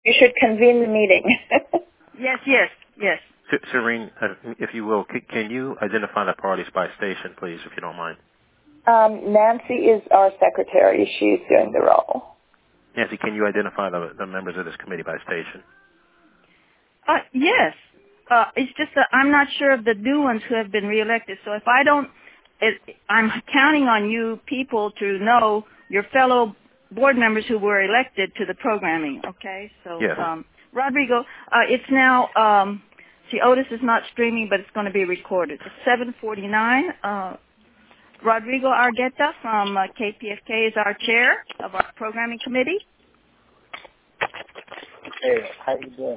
You should convene the meeting. Yes. Serene, if you will, can you identify the parties by station, please, if you don't mind? Nancy is our secretary. She's doing the role. Nancy, can you identify the members of this committee by station? Yes. It's just that I'm not sure of the new ones who have been reelected. So if I don't, I'm counting on you people to know your fellow board members who were elected to the programming. Okay. So yes. Rodrigo, it's now. See, Otis is not streaming, but it's going to be recorded. It's 7:49. Rodrigo Argueta from KPFK is our chair of our programming committee. Hey, how you doing?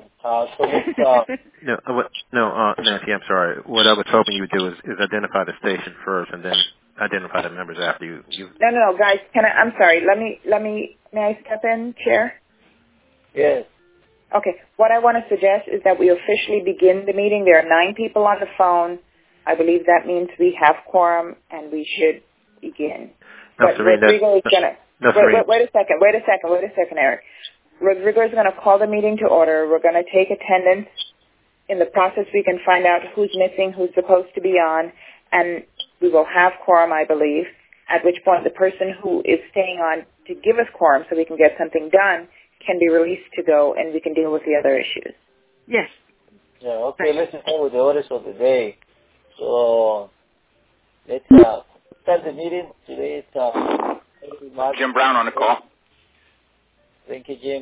Nancy, I'm sorry. What I was hoping you would do is identify the station first, and then identify the members after you. No, guys. I'm sorry. May I step in, Chair? Yes. Okay. What I want to suggest is that we officially begin the meeting. There are 9 people on the phone. I believe that means we have quorum and we should begin. No, but Serene, Rodrigo is going to... Wait a second, Eric. Rodrigo is going to call the meeting to order. We're going to take attendance. In the process, we can find out who's missing, who's supposed to be on, and we will have quorum, I believe, at which point the person who is staying on to give us quorum so we can get something done can be released to go, and we can deal with the other issues. Yes. Yeah, okay, let's start with the orders of the day. So let's start the meeting. Today is Jim Brown on the call. Thank you, Jim.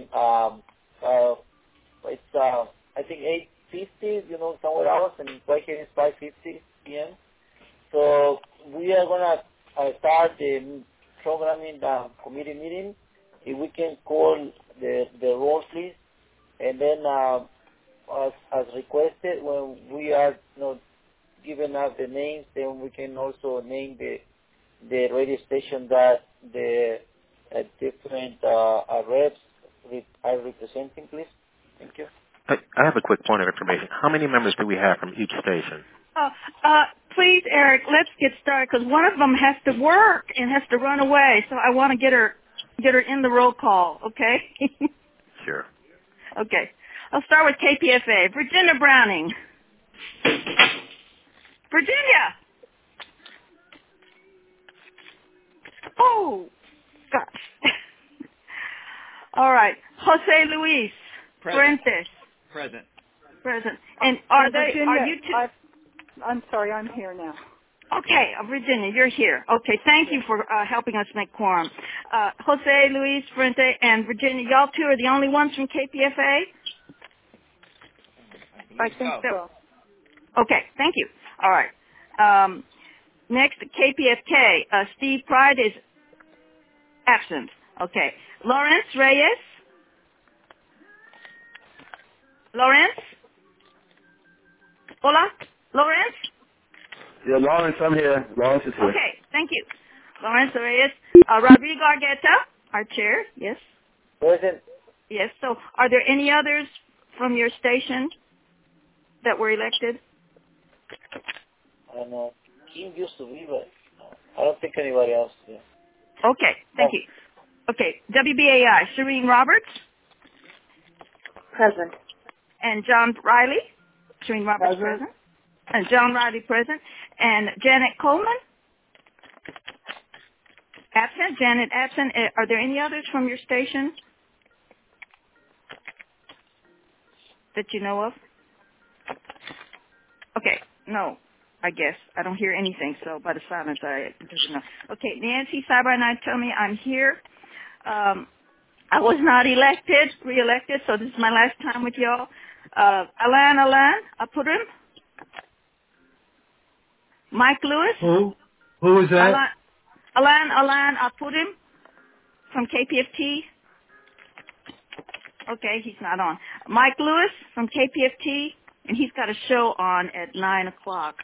It's I think 8:50, somewhere else, and right here is 5:50 p.m. So we are gonna start the programming committee meeting. If we can call the roll, please, and then as requested, when we are giving out the names, then we can also name the radio station that the different reps are representing, please. Thank you. I have a quick point of information. How many members do we have from each station? Please, Eric, let's get started because one of them has to work and has to run away. So I want to get her in the roll call. Okay. Sure. Okay. I'll start with KPFA. Virginia Browning. Virginia. Oh, gosh. All right. Jose Luis. Fuentes. Present. And are you two? I'm sorry, I'm here now. Okay, Virginia, you're here. Okay, thank you for helping us make quorum. Jose Luis Fuente and Virginia, y'all two are the only ones from KPFA? I think so. Okay, thank you. All right. Next, KPFK. Steve Pride is absent. Okay. Lawrence Reyes. Lawrence? Hola? Lawrence? Yeah, Lawrence, I'm here. Lawrence is here. Okay, thank you. Lawrence Reyes. Rodrigo Argueta, our chair, yes? Present. Yes, so are there any others from your station that were elected? I don't know. Kim used to be, but I don't think anybody else. Yeah. Okay, thank you. Okay, WBAI, Serene Roberts. Present. And John Riley. Serene Roberts present. And John Riley present. And Janet Coleman. Absent. Janet absent. Are there any others from your station that you know of? Okay, no, I guess. I don't hear anything, so by the silence, I just know. Okay, Nancy Cyber-Night tell me I'm here. I was not re-elected, so this is my last time with y'all. Alan, I put him. Mike Lewis. Who is that? Alan, I put him from KPFT. Okay, he's not on. Mike Lewis from KPFT, and he's got a show on at 9 o'clock.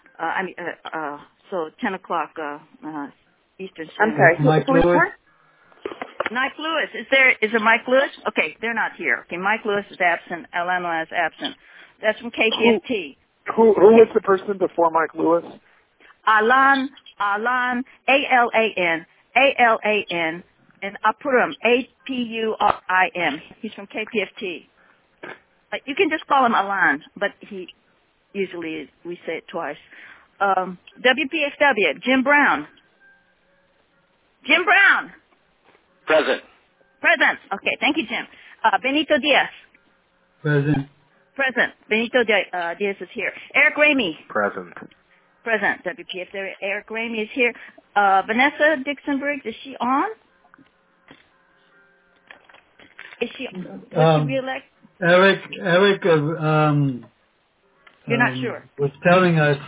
So 10 o'clock Eastern Standard. I'm sorry. Mike Lewis. Mike Lewis. Is there Mike Lewis? Okay, they're not here. Okay, Mike Lewis is absent. Alana is absent. That's from KPFT. Who was the person before Mike Lewis? Alan, A-L-A-N, and Apurim, Apurim. He's from KPFT. You can just call him Alan, but we say it twice. WPFW, Jim Brown. Jim Brown. Present. Present. Okay, thank you, Jim. Benito Diaz. Present. Present. Benito Diaz is here. Eric Ramey. Present. Present. WPFW, Eric Ramey is here. Vanessa Dixon-Briggs, is she on? Is she re-elect? Eric, You're not sure? Was telling us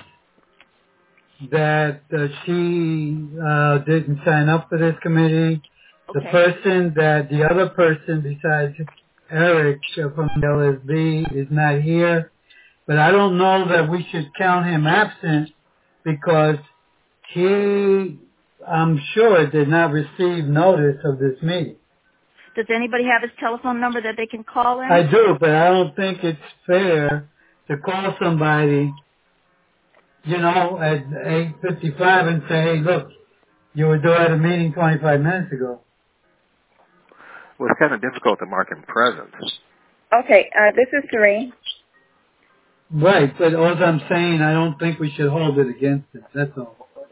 that she didn't sign up for this committee. Okay. The other person besides Eric from the LSB is not here. But I don't know that we should count him absent because he, I'm sure, did not receive notice of this meeting. Does anybody have his telephone number that they can call in? I do, but I don't think it's fair to call somebody, at 8:55 and say, hey, look, you were due at a meeting 25 minutes ago. Well, it's kind of difficult to mark him present. Okay, this is Serene. Right, but all I'm saying, I don't think we should hold it against it. That's all.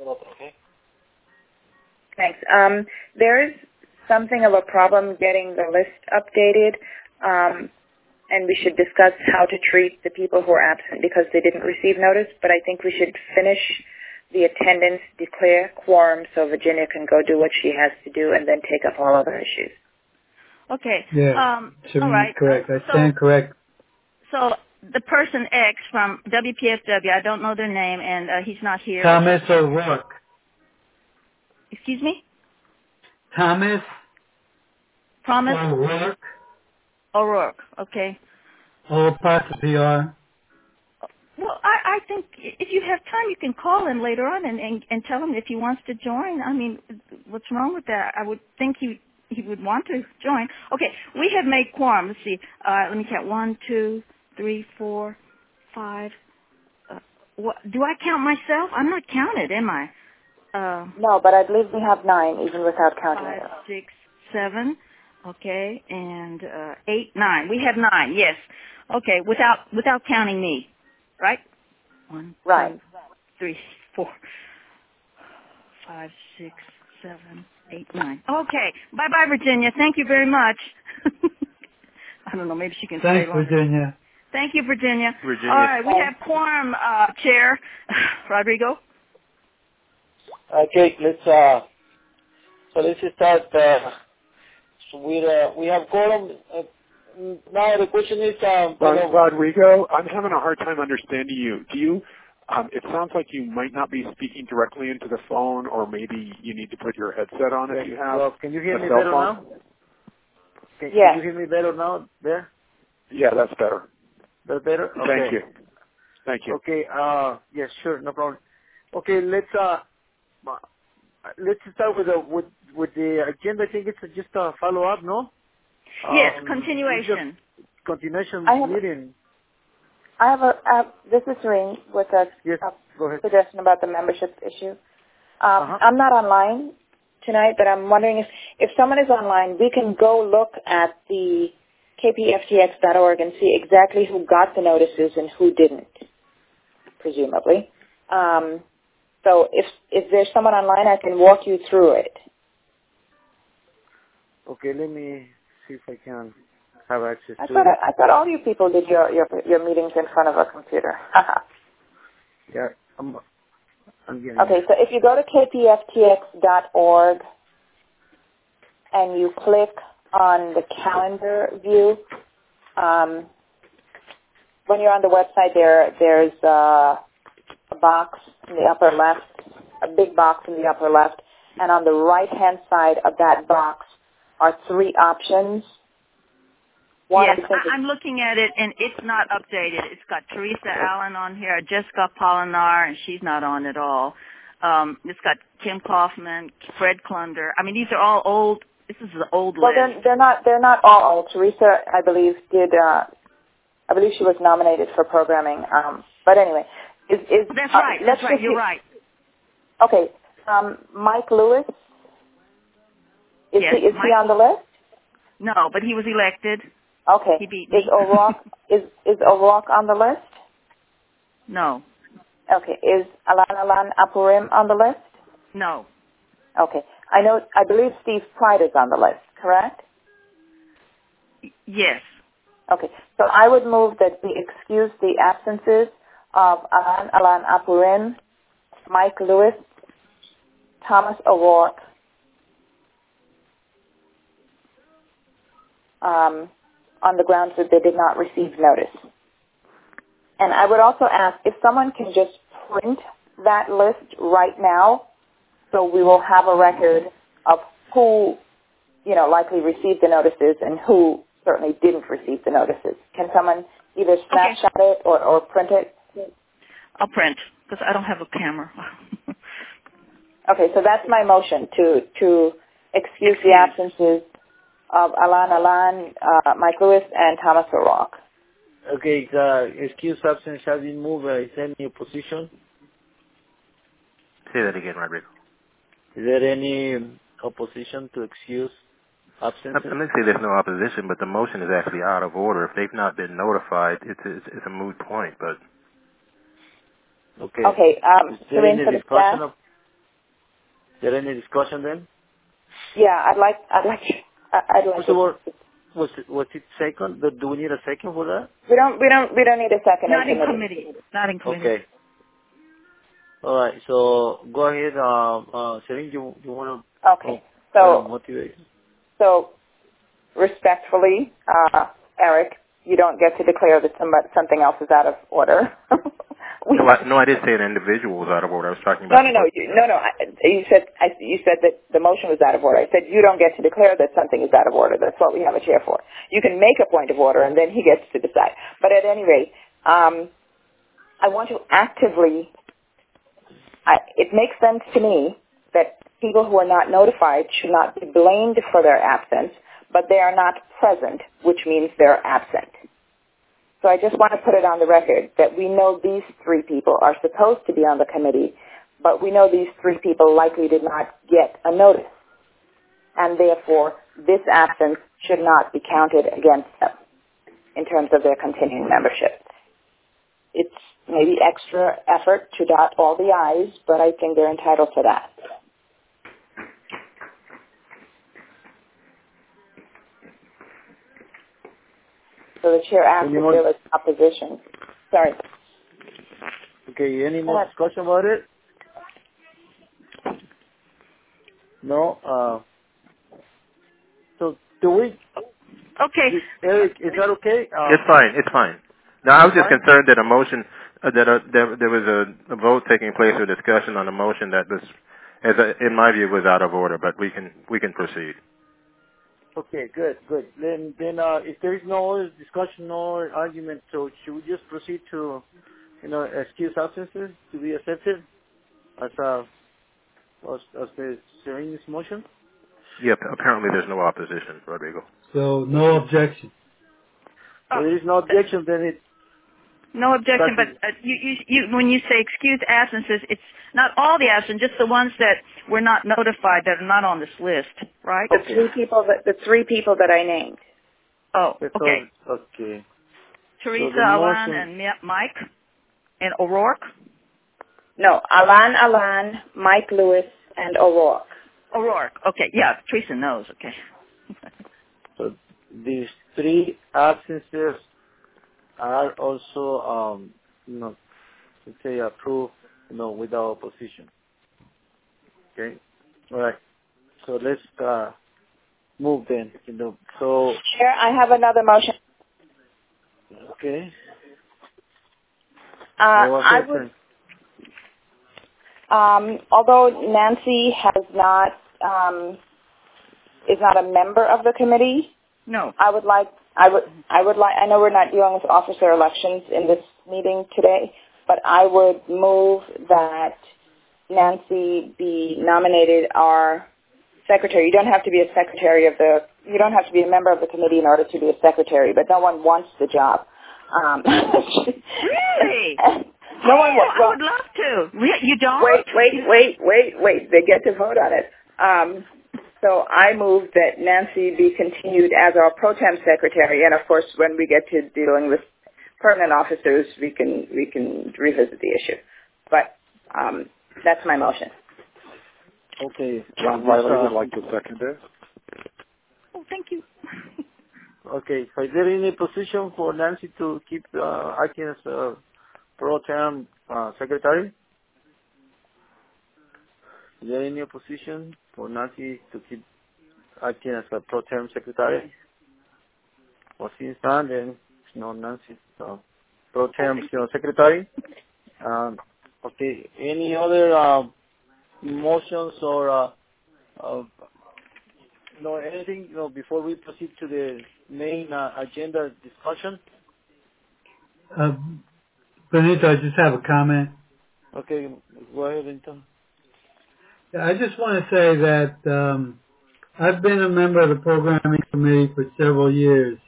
Thanks. There is something of a problem getting the list updated, and we should discuss how to treat the people who are absent because they didn't receive notice, but I think we should finish the attendance, declare quorum so Virginia can go do what she has to do and then take up all other issues. Okay. Yeah, all right. Correct. I stand correct. So the person X from WPFW, I don't know their name, and he's not here. Thomas O'Rourke. Excuse me? Thomas Thomas O'Rourke. O'Rourke, okay. O''R. Well, I think if you have time, you can call him later on and tell him if he wants to join. I mean, what's wrong with that? I would think he would want to join. Okay, we have made quorum. Let's see. Let me count. 1, 2, 3, 4, 5. What, do I count myself? I'm not counted, am I? No, but I believe we have 9, even without counting 5, it. 6, 7. Okay, and 8, 9. We have 9. Yes. Okay, without counting me, right? 1, 2, 3, 4, 5, 6, 7, 8, 9. Okay. Bye, Virginia. Thank you very much. I don't know. Maybe she can stay longer. Thanks, Virginia. Thank you, Virginia. Virginia. All right, we have quorum, Chair Rodrigo. Okay, let's start we have quorum. Now the question is, Rodrigo, I'm having a hard time understanding you. Do you? It sounds like you might not be speaking directly into the phone, or maybe you need to put your headset on if you have. Well, can you hear me better now? Can you hear me better now? There? Yeah, that's better. That's better. Okay. Thank you. Thank you. Okay. Yes, sure, no problem. Okay, let's start with the agenda. I think it's just a follow up, no? Yes, continuation. Continuation meeting. I have this is Serene with a suggestion about the membership issue. I'm not online tonight, but I'm wondering if someone is online, we can go look at the kpftx.org and see exactly who got the notices and who didn't, presumably. So if there's someone online, I can walk you through it. Okay, let me see if I can have access to it. I thought all you people did your meetings in front of a computer. Yeah, I'm getting Okay, so if you go to kpftx.org and you click on the calendar view, when you're on the website, there's a box in the upper left, a big box in the upper left, and on the right-hand side of that box are 3 options. Yes, I'm looking at it, and it's not updated. It's got Teresa Allen on here, Jessica Polinar, and she's not on at all. It's got Kim Kaufman, Fred Klunder. I mean, these are all old. This is the old list. Well, they're not all old. Teresa, I believe, I believe she was nominated for programming. But anyway, that's right. That's right. You're right. Okay, Mike Lewis. Is he on the list? No, but he was elected. Okay. He beat me. Is O'Rourke on the list? No. Okay. Is Alan Apurim on the list? No. Okay. I believe Steve Pride is on the list, correct? Yes. Okay. So I would move that we excuse the absences of Alan Apurim, Mike Lewis, Thomas O'Rourke, on the grounds that they did not receive notice. And I would also ask if someone can just print that list right now, so we will have a record of who, likely received the notices and who certainly didn't receive the notices. Can someone either snapshot it or print it? I'll print, because I don't have a camera. Okay, so that's my motion, to excuse the absences of Alan, Mike Lewis, and Thomas O'Rourke. Okay, excuse absence has been moved. Is there any opposition? Say that again, Rodrigo. Is there any opposition to excuse absence? I'm going to say there's no opposition, but the motion is actually out of order. If they've not been notified, it's a moot point. But okay. Okay. Is there any discussion? Is there any discussion then? Yeah, I'd like. First of all, was it second? Do we need a second for that? We don't need a second. Not in committee. Not in committee. Okay. All right. So go ahead, Serene. You want to? Okay. So motivate. So respectfully, Eric, you don't get to declare that something else is out of order. No, I didn't say an individual was out of order. I was talking about... No. You said that the motion was out of order. I said you don't get to declare that something is out of order. That's what we have a chair for. You can make a point of order, and then he gets to decide. But at any rate, I want to actively... it makes sense to me that people who are not notified should not be blamed for their absence, but they are not present, which means they're absent. So I just want to put it on the record that we know these three people are supposed to be on the committee, but we know these three people likely did not get a notice. And therefore, this absence should not be counted against them in terms of their continuing membership. It's maybe extra effort to dot all the I's, but I think they're entitled to that. So the chair asks if there was opposition. Sorry. Okay, any more discussion about it? No? So do we... Okay. Eric, is that okay? It's fine. Now, I was just concerned that a motion, there was a vote taking place or discussion on a motion that was, in my view, was out of order, but we can proceed. Okay, good. Then, if there is no other discussion or argument, so should we just proceed to, excuse absences to be accepted as the Serene's motion? Yep. Apparently, there's no opposition, Rodrigo. So no objection. So there is no objection, then it. No objection, but you when you say excused absences, it's not all the absent, just the ones that were not notified that are not on this list, right? The three people that I named. Oh, okay. Okay. Teresa, so Alan, and Mike, and O'Rourke? No, Alan, Mike Lewis, and O'Rourke. O'Rourke, okay. Yeah, Teresa knows, okay. So these three absences are also, let's say approved, without opposition. Okay? All right. So let's move then. So. Chair, I have another motion. Okay. I would. Although Nancy is not a member of the committee. No. I would like. I know we're not dealing with officer elections in this meeting today, but I would move that Nancy be nominated our secretary. You don't have to be you don't have to be a member of the committee in order to be a secretary, but no one wants the job. Really? No one wants. I would love to. You don't? Wait. They get to vote on it. So I move that Nancy be continued as our pro tem secretary, and of course, when we get to dealing with permanent officers, we can revisit the issue. But that's my motion. Okay. John Riley would like to second it. Oh, thank you. Okay. So is there any position for Nancy to keep acting as pro tem secretary? Is there any position for Nancy to keep acting as a pro tem secretary? Well, since then, Nancy pro tem secretary. Okay. Any other motions or anything before we proceed to the main agenda discussion? Benito, I just have a comment. Okay, go ahead, Benito. I just want to say that I've been a member of the programming committee for several years,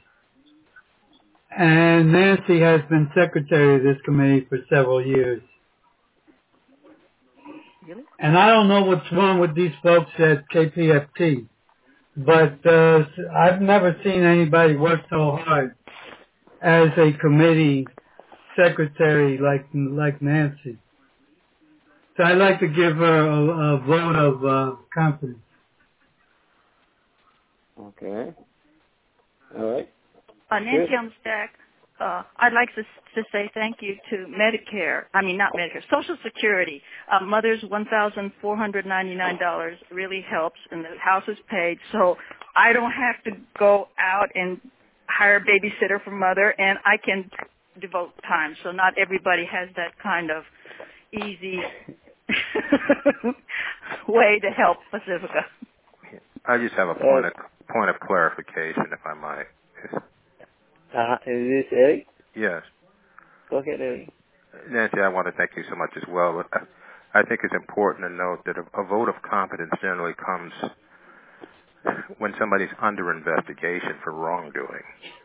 and Nancy has been secretary of this committee for several years. Really? And I don't know what's wrong with these folks at KPFT, but I've never seen anybody work so hard as a committee secretary like Nancy. So I'd like to give her a vote of confidence. Okay. All right. Nancy Umstack, I'd like to say thank you to Social Security. Mother's $1,499 really helps, and the house is paid, so I don't have to go out and hire a babysitter for Mother, and I can devote time. So not everybody has that kind of easy way to help Pacifica. I just have a point of clarification, if I might. Is this Eric? Yes. Go ahead, Eric. Nancy, I want to thank you so much as well. But I think it's important to note that a vote of confidence generally comes when somebody's under investigation for wrongdoing.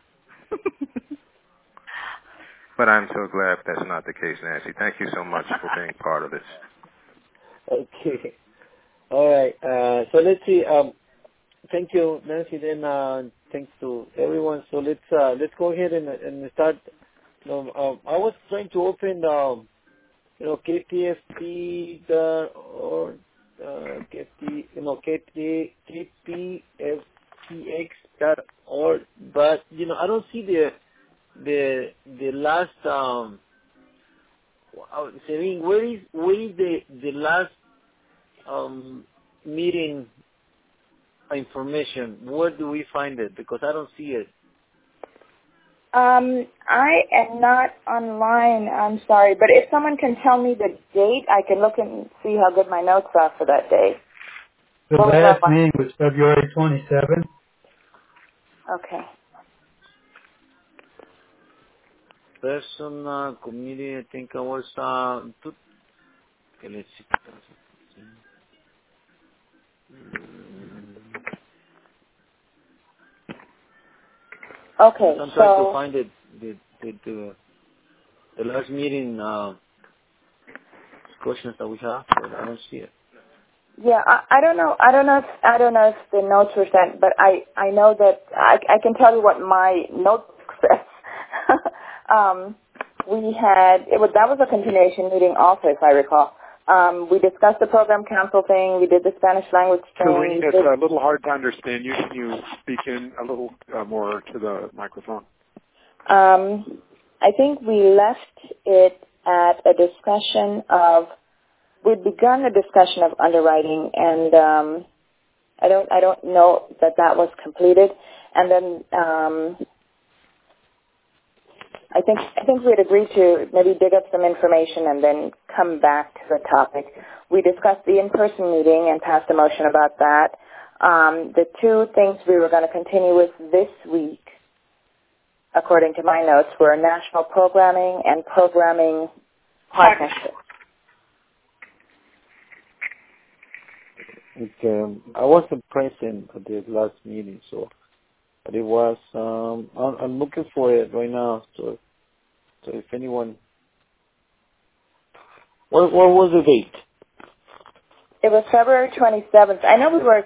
But I'm so glad that's not the case, Nancy. Thank you so much for being part of this. Okay. All right. So let's see. Thank you, Nancy. Then thanks to everyone. So let's go ahead and start. I was trying to open KPFT KPFTX.org, but I don't see the last where is the last meeting information? Where do we find it? Because I don't see it. I am not online, I'm sorry, but if someone can tell me the date, I can look and see how good my notes are for that day. The last meeting was February 27th. Okay. Personal committee, I think I was okay, let's see. Okay, I'm trying to find the last meeting discussions that we have, but I don't see it. Yeah, I don't know if the notes were sent, but I know that I can tell you what my notebook says. That was a continuation meeting also, if I recall. We discussed the program council thing. We did the Spanish language training. Corrine, it's a little hard to understand you. Can you speak in a little more to the microphone? I think we left it at a discussion of. We'd begun a discussion of underwriting, and I don't know that was completed. And then I think we had agreed to maybe dig up some information and then come back to the topic. We discussed the in-person meeting and passed a motion about that. The two things we were going to continue with this week, according to my notes, were national programming and programming partnerships. I wasn't present at the last meeting, but it was. I'm looking for it right now. So if anyone, what was the date? It was February 27th. I know we were,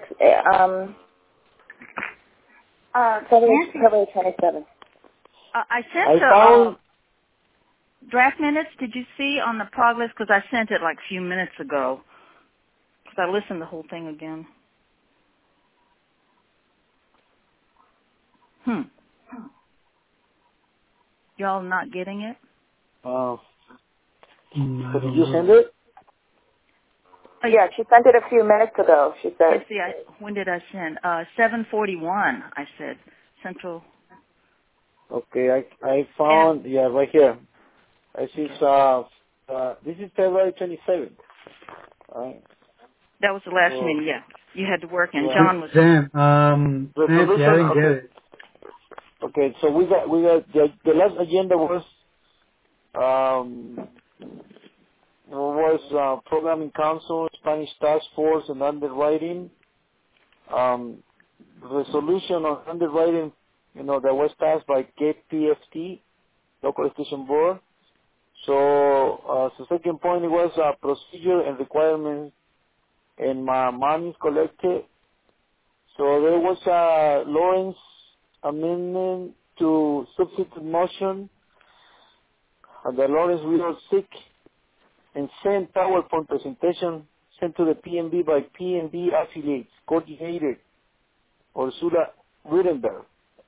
February 27th. I sent draft minutes. Did you see on the progress? Because I sent it like a few minutes ago. Because I listened to the whole thing again. Y'all not getting it? So did you send it? Yeah, she sent it a few minutes ago, she said. Yes, when did I send? 7:41, I said. Central. Okay, I found, right here. I see, this is February 27th. Right. That was the last meeting, yeah. You had to work, and Yeah. John was... Nancy, I didn't get it. Okay, so we got the last agenda was Programming Council, Spanish Task Force, and underwriting. Resolution on underwriting, that was passed by KPFT, Local Station Board. So the second point was procedure and requirements and monies collected. So there was a Lawrence amendment to substitute motion. The Lawrence will seek and send PowerPoint presentation sent to the PNB by PNB affiliates, coordinated, Ursula Wittenberg.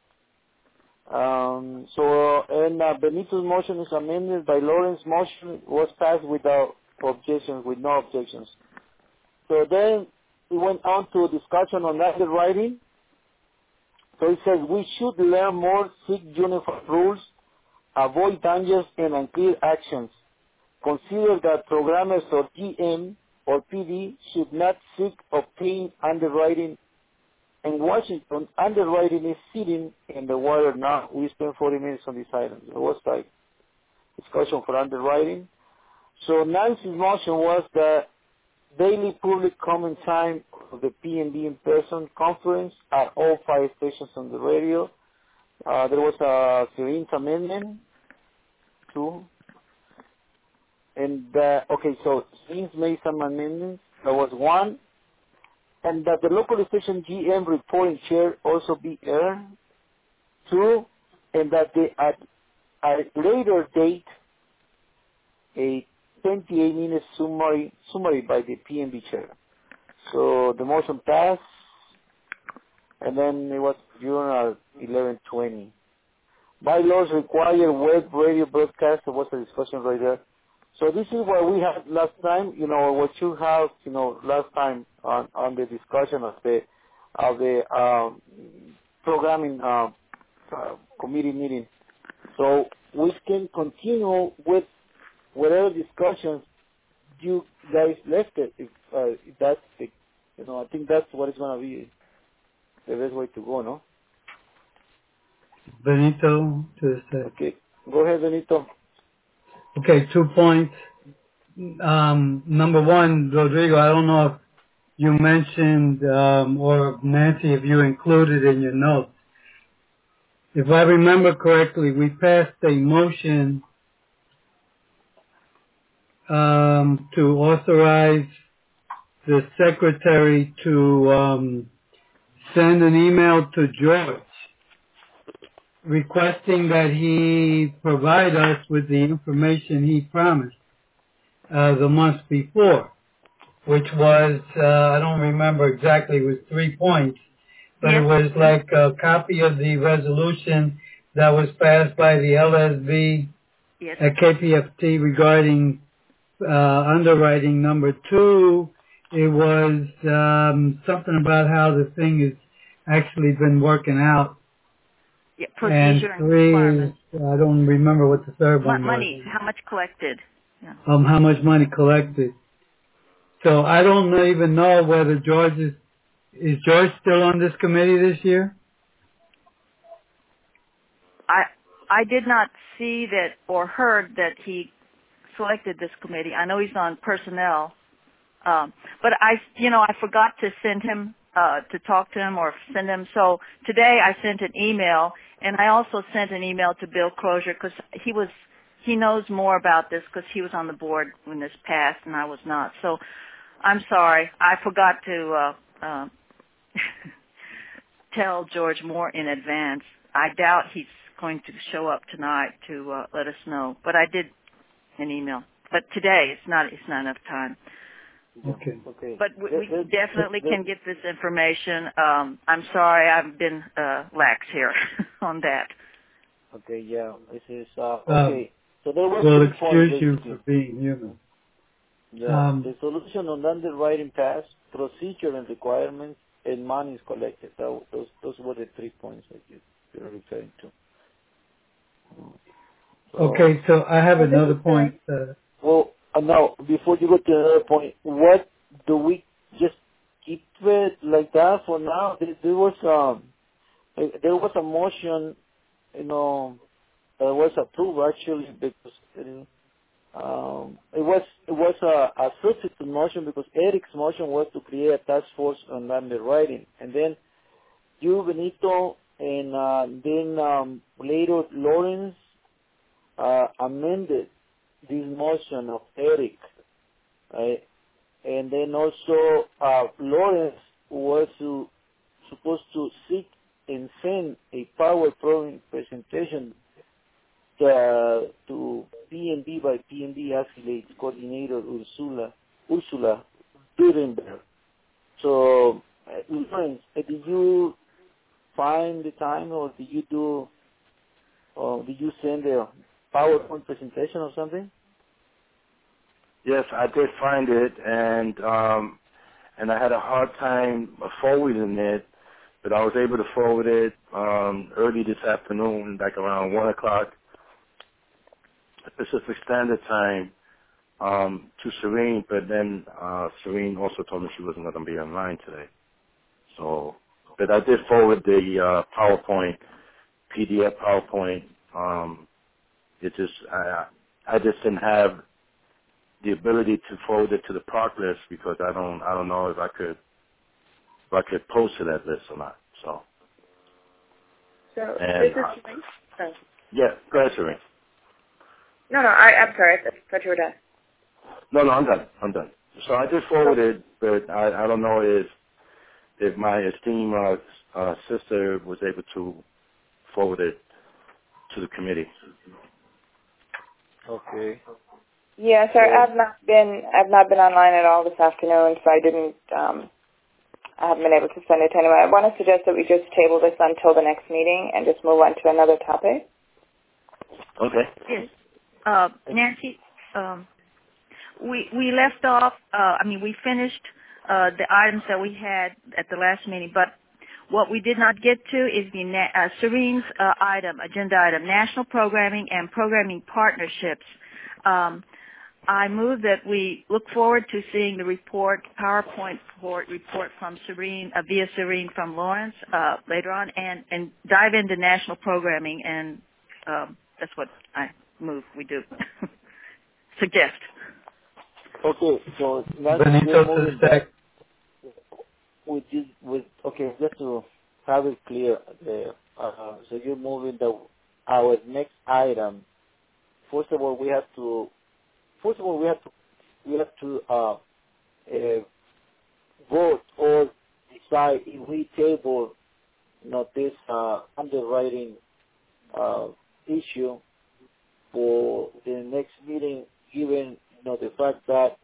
Benito's motion is amended by Lawrence's motion, was passed without objections, with no objections. So then we went on to a discussion on underwriting. So it says we should learn more, seek uniform rules, avoid dangers and unclear actions. Consider that programmers or GM or PD should not seek obtain underwriting. In Washington, underwriting is sitting in the water now. We spent 40 minutes on this item. It was like discussion for underwriting. So Nancy's motion was the daily public comment time of the PNB in-person conference at all 5 stations on the radio. There was a Serene's amendment, 2. And, so Serene's made some amendments. There was 1. And that the local station GM reporting chair also be aired. 2. And that at a later date, a 28-minute summary by the PNB chair. So the motion passed, and then it was adjourned at 11:20. Bylaws require web radio broadcast. There was a discussion right there. So this is what we had last time. What you have, last time on the discussion of the programming committee meeting. So we can continue with whatever discussions you guys left it. If that's I think that's what is going to be the best way to go, no? Benito, Okay, go ahead, Benito. Okay, 2 points. Number 1, Rodrigo, I don't know if you mentioned, or Nancy, if you included in your notes. If I remember correctly, we passed a motion to authorize the secretary to send an email to George requesting that he provide us with the information he promised the month before, which was, I don't remember exactly, it was 3 points, but it was like a copy of the resolution that was passed by the LSB at KPFT regarding underwriting. Number 2, it was something about how the thing has actually been working out. Yeah, procedure and 3 is, I don't remember what the third one was. Money, how much collected. Yeah. How much money collected. So I don't even know whether George is George still on this committee this year? I did not see that or heard that he selected this committee. I know he's on personnel, but I forgot to send him to talk to him or send him. So today I sent an email, and I also sent an email to Bill Crozier because he knows more about this because he was on the board when this passed and I was not. So I'm sorry. I forgot to tell George Moore in advance. I doubt he's going to show up tonight to let us know. But I did an email. But today it's not enough time. Okay. But we definitely can get this information. I'm sorry, I've been lax here on that. Okay, yeah. This is okay. So there was we'll excuse you for being human. Yeah, the solution on underwriting pass, procedure and requirements, and money is collected. Those were the 3 points that you're referring to. Okay, so I have another point. Well, now, before you go to another point, what do we just keep it like that for now? There was a motion, that was approved actually because it was a substitute motion because Eric's motion was to create a task force on underwriting, and then you, Benito, and then later Lawrence amended this motion of Eric, right? And then also Lawrence was supposed to seek and send a PowerPoint presentation to PNB by PNB affiliates coordinator Ursula Durenberg. So, Lawrence, did you find the time, or did you send a PowerPoint presentation or something? Yes, I did find it, and I had a hard time forwarding it, but I was able to forward it early this afternoon, like around 1 o'clock Pacific Standard Time, to Serene, but then Serene also told me she wasn't going to be online today. So, but I did forward the PowerPoint, PDF PowerPoint. It just, I just didn't have the ability to forward it to the PARC list because I don't know if I could post to that list or not. So this is Serene? Oh. Yeah, go ahead, Serene. No, I'm sorry. I thought you were done. No, I'm done. So I did forward it, but I don't know if my esteemed sister was able to forward it to the committee. Okay. Yeah, sir. I've not been online at all this afternoon, so I haven't been able to send it to anyone. I want to suggest that we just table this until the next meeting and just move on to another topic. Okay. Yes. Nancy, we left off, we finished the items that we had at the last meeting, but what we did not get to is the Serene's agenda item, national programming and programming partnerships. I move that we look forward to seeing the PowerPoint report from Serene, via Serene from Lawrence later on, and dive into national programming, and that's what I move we do. Suggest. Okay, so Benito says that. Just to have it clear, so you're moving our next item. First of all, we have to vote or decide if we table this underwriting issue for the next meeting, given the fact that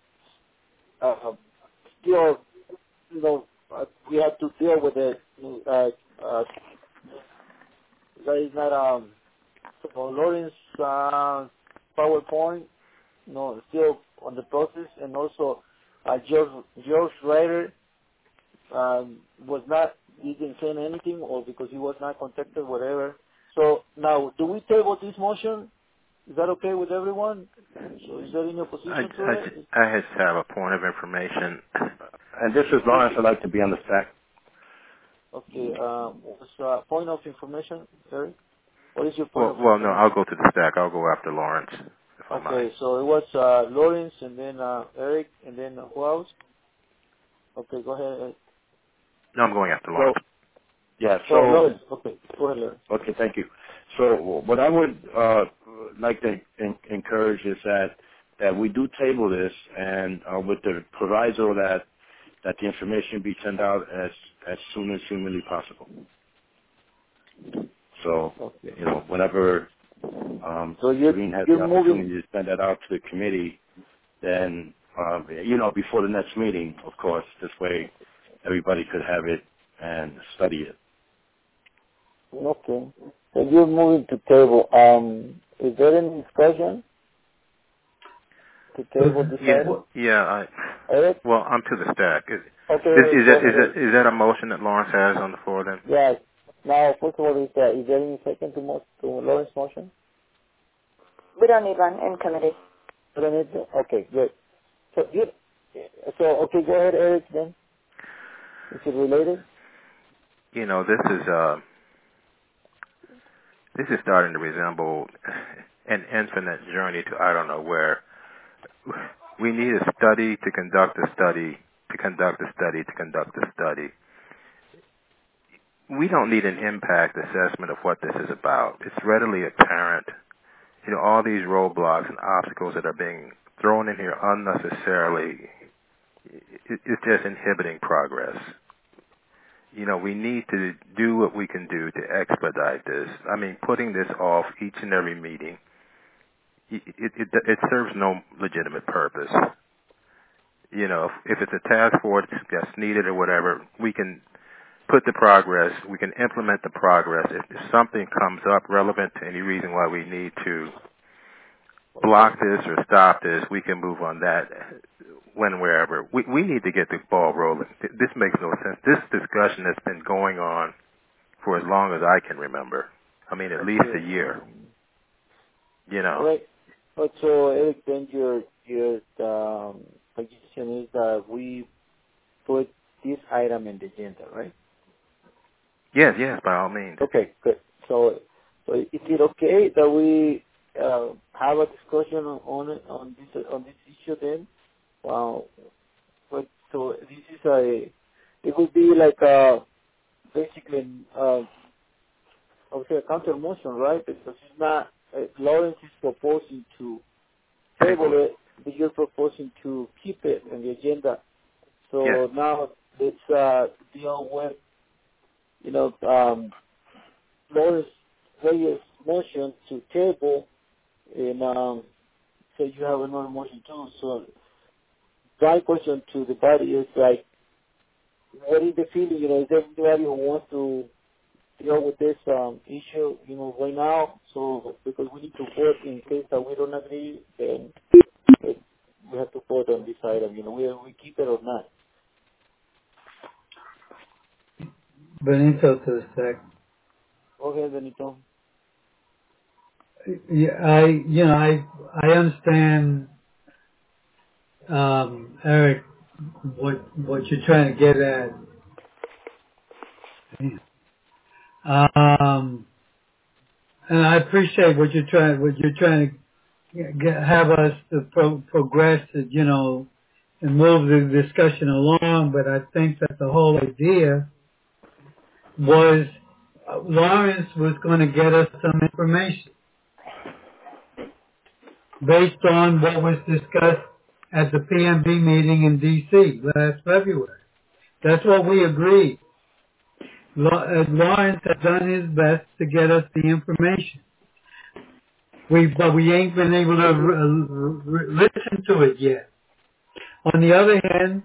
still we have to deal with it. That is not Lawrence PowerPoint, still on the process, and also George Ryder didn't send anything, or because he was not contacted, whatever. So now, do we table this motion? Is that okay with everyone? So is that in your position to it? I just have a point of information. And this is Lawrence. I'd like to be on the stack. Okay. What's point of information, Eric? What is your point of information? Well, no, I'll go to the stack. I'll go after Lawrence. Okay, so it was Lawrence, and then Eric, and then who else? Okay, go ahead, Eric. No, I'm going after Lawrence. Lawrence. Okay, go ahead, Lawrence. Okay, thank you. So what I would like to encourage is that that we do table this, and with the proviso that the information be sent out as soon as humanly possible. So, whenever Serene has the opportunity to send that out to the committee, then, before the next meeting, of course, this way everybody could have it and study it. Okay. So you're moving to table. Is there any discussion to table this item? Yeah. Eric? Well, I'm to the stack. Is that a motion that Lawrence has on the floor then? Yes. Now, first of all, is there any second to Lawrence's motion? We don't need one in committee. We don't need one? Okay, good. So okay, go ahead, Eric, then. Is it related? This is starting to resemble an infinite journey to I don't know where. We need a study to conduct a study, to conduct a study, to conduct a study. We don't need an impact assessment of what this is about. It's readily apparent. All these roadblocks and obstacles that are being thrown in here unnecessarily, it's just inhibiting progress. We need to do what we can do to expedite this. I mean, putting this off each and every meeting, it serves no legitimate purpose. If it's a task force that's needed or whatever, we can put the progress, we can implement the progress. If something comes up relevant to any reason why we need to block this or stop this, we can move on that wherever. We need to get the ball rolling. This makes no sense. This discussion has been going on for as long as I can remember. I mean, at least a year. Right. But so, Eric, then your suggestion is that we put this item in the agenda, right? Yes, by all means. Okay, good. So is it okay that we have a discussion on this issue then? Wow. But so this is it would be like basically I would say a counter motion, right? Because it's not Lawrence is proposing to table it, but you're proposing to keep it in the agenda. So now let's deal with Lawrence Reyes' motion to table, and so you have another motion too. So my question to the body is like, what is the feeling? Is there anybody who wants to deal with this issue, right now? So because we need to vote in case that we don't agree, then we have to vote on this item. We keep it or not. Benito to the sec. Okay, Benito. Yeah, I understand, Eric, what you're trying to get at. And I appreciate what you're trying to have us to progress, and move the discussion along. But I think that the whole idea was Lawrence was going to get us some information based on what was discussed at the PMB meeting in D.C. last February. That's what we agreed. Lawrence has done his best to get us the information. But we ain't been able to listen to it yet. On the other hand,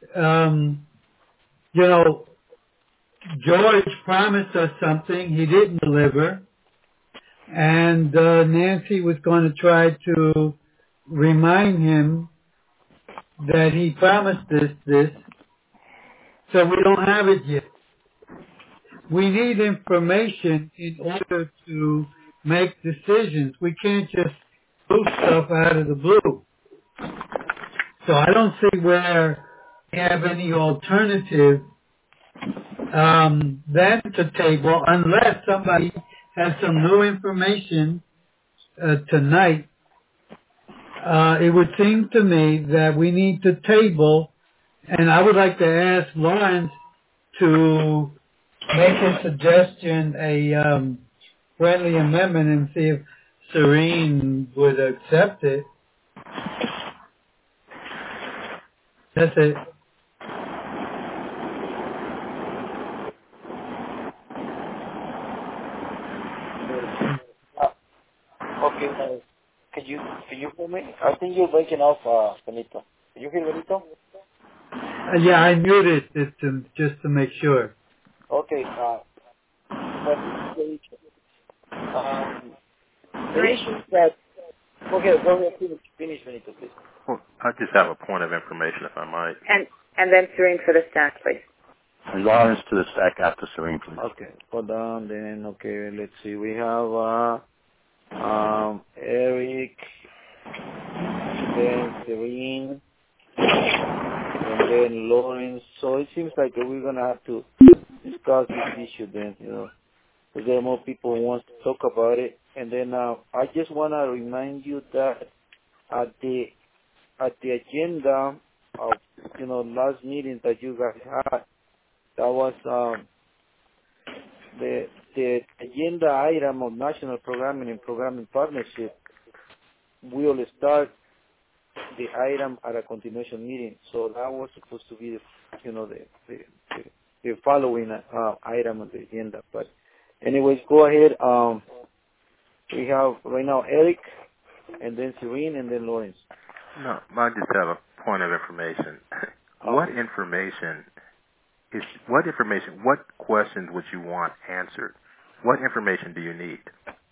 George promised us something. He didn't deliver. And Nancy was going to try to remind him that he promised this. So we don't have it yet. We need information in order to make decisions. We can't just do stuff out of the blue. So I don't see where we have any alternative than to table unless somebody has some new information tonight. It would seem to me that we need to table, and I would like to ask Lawrence to make a suggestion, a friendly amendment, and see if Serene would accept it. That's it. Okay. Can you hear me? I think you're breaking off, Benito. Can you hear Benito? Yeah, I muted it just to make sure. Okay. But the issue is that. Okay, go ahead. Finish, Benito, please. Well, I just have a point of information, if I might. And then Serene for the staff, please. And Lawrence to the stack after Serene, please. Okay, hold on then. Okay, let's see. We have Eric, then Serene, and then Lawrence. So it seems like we're going to have to discuss this issue then, because there are more people who want to talk about it. And then I just want to remind you that at the agenda of, last meeting that you guys had, that was the agenda item of national programming and programming partnership. We will start the item at a continuation meeting. So that was supposed to be, the following item on the agenda. But anyways, go ahead. We have right now Eric, and then Serene, and then Lawrence. No, I just have a point of information. What questions would you want answered? What information do you need?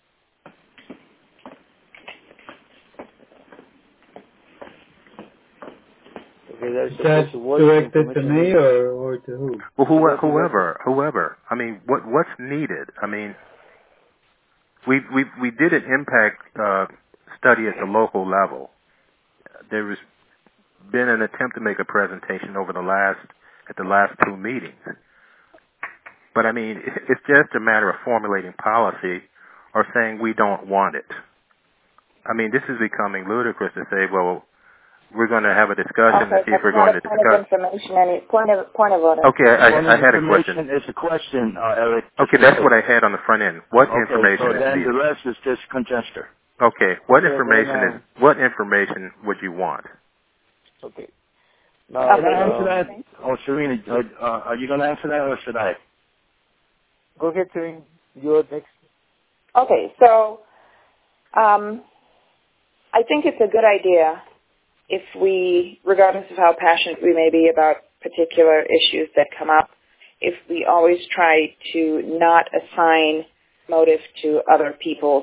Okay, that's directed to me or to who? Well, whoever. I mean, what's needed? I mean, we did an impact study at the local level. There has been an attempt to make a presentation at the last two meetings. But I mean, it's just a matter of formulating policy or saying we don't want it. I mean, this is becoming ludicrous to say, well, we're going to have a discussion to see if we're going to discuss. Point of order. Okay, I had a question. It's a question, Eric. Okay, that's what I had on the front end. What information so is then needed? The rest is just conjecture. Okay, what information would you want? Okay. Now, can I answer that? Oh, Serena, are you going to answer that, or should I? Go ahead, Serena. You're next. Okay, so I think it's a good idea if we, regardless of how passionate we may be about particular issues that come up, if we always try to not assign motive to other people.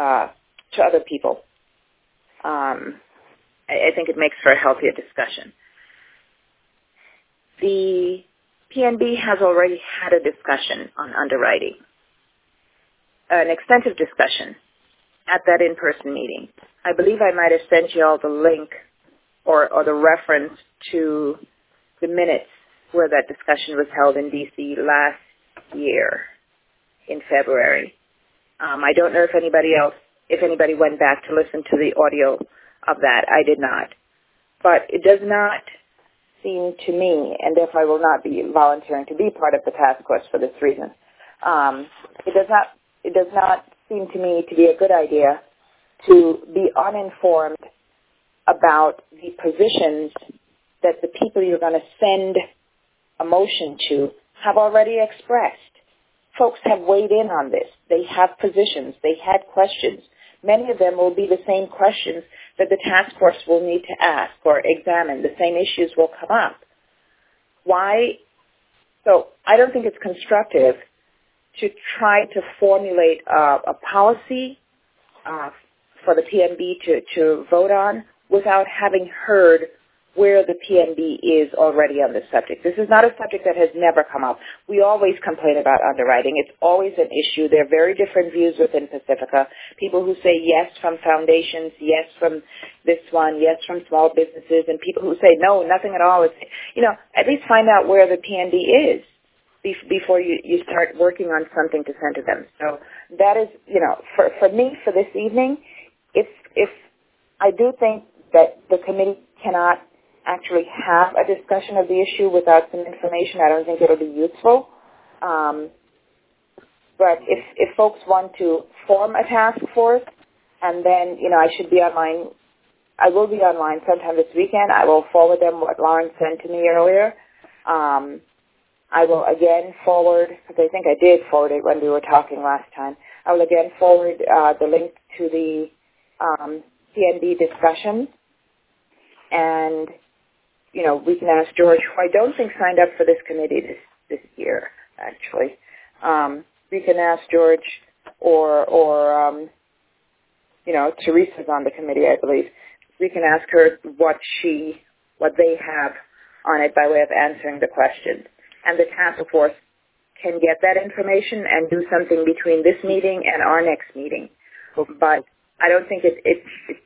I think it makes for a healthier discussion. The PNB has already had a discussion on underwriting, an extensive discussion at that in-person meeting. I believe I might have sent you all the link or the reference to the minutes where that discussion was held in D.C. last year in February. I don't know if anybody went back to listen to the audio of that. I did not. But it does not seem to me, and therefore I will not be volunteering to be part of the task force for this reason. It does not seem to me to be a good idea to be uninformed about the positions that the people you're going to send a motion to have already expressed. Folks have weighed in on this. They have positions. They had questions. Many of them will be the same questions that the task force will need to ask or examine. The same issues will come up. Why? So I don't think it's constructive to try to formulate a policy for the PNB to vote on without having heard where the PNB is already on the subject. This is not a subject that has never come up. We always complain about underwriting. It's always an issue. There are very different views within Pacifica. People who say yes from foundations, yes from this one, yes from small businesses, and people who say no, nothing at all. At least find out where the PNB is before you start working on something to send to them. So that is, for me, for this evening, if I do think that the committee cannot actually have a discussion of the issue without some information, I don't think it'll be useful. But if folks want to form a task force, and then, I should be online I will be online sometime this weekend. I will forward them what Lauren sent to me earlier. I will again forward, because I think I did forward it when we were talking last time. I will again forward the link to the CNB discussion. And, you know, we can ask George, who I don't think signed up for this committee this year, actually. We can ask George or you know, Teresa's on the committee, I believe. We can ask her what they have on it by way of answering the questions. And the task force can get that information and do something between this meeting and our next meeting. But I don't think it makes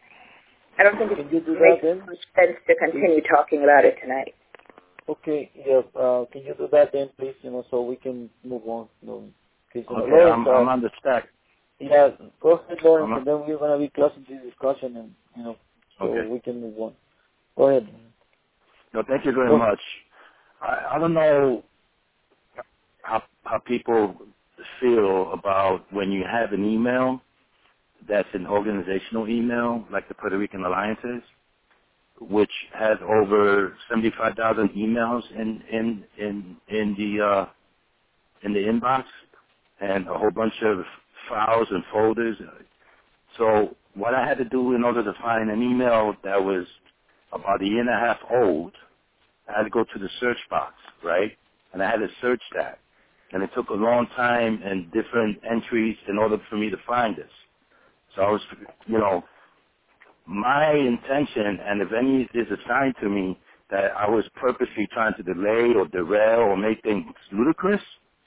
much sense to continue talking about it tonight. Okay, yeah, can you do that then, please, you know, so we can move on. You know, okay, Lawrence, I'm on the stack. Yeah, go ahead, Lawrence, and then we're going to be closing the discussion, and, you know, so we can move on. Go ahead. No, thank you very much. I don't know how people feel about when you have an email that's an organizational email, like the Puerto Rican Alliances, which has over 75,000 emails in the inbox, and a whole bunch of files and folders. So what I had to do in order to find an email that was about a year and a half old, I had to go to the search box, right? And I had to search that. And it took a long time and different entries in order for me to find this. So I was, you know, my intention, and if any is assigned to me, that I was purposely trying to delay or derail or make things ludicrous,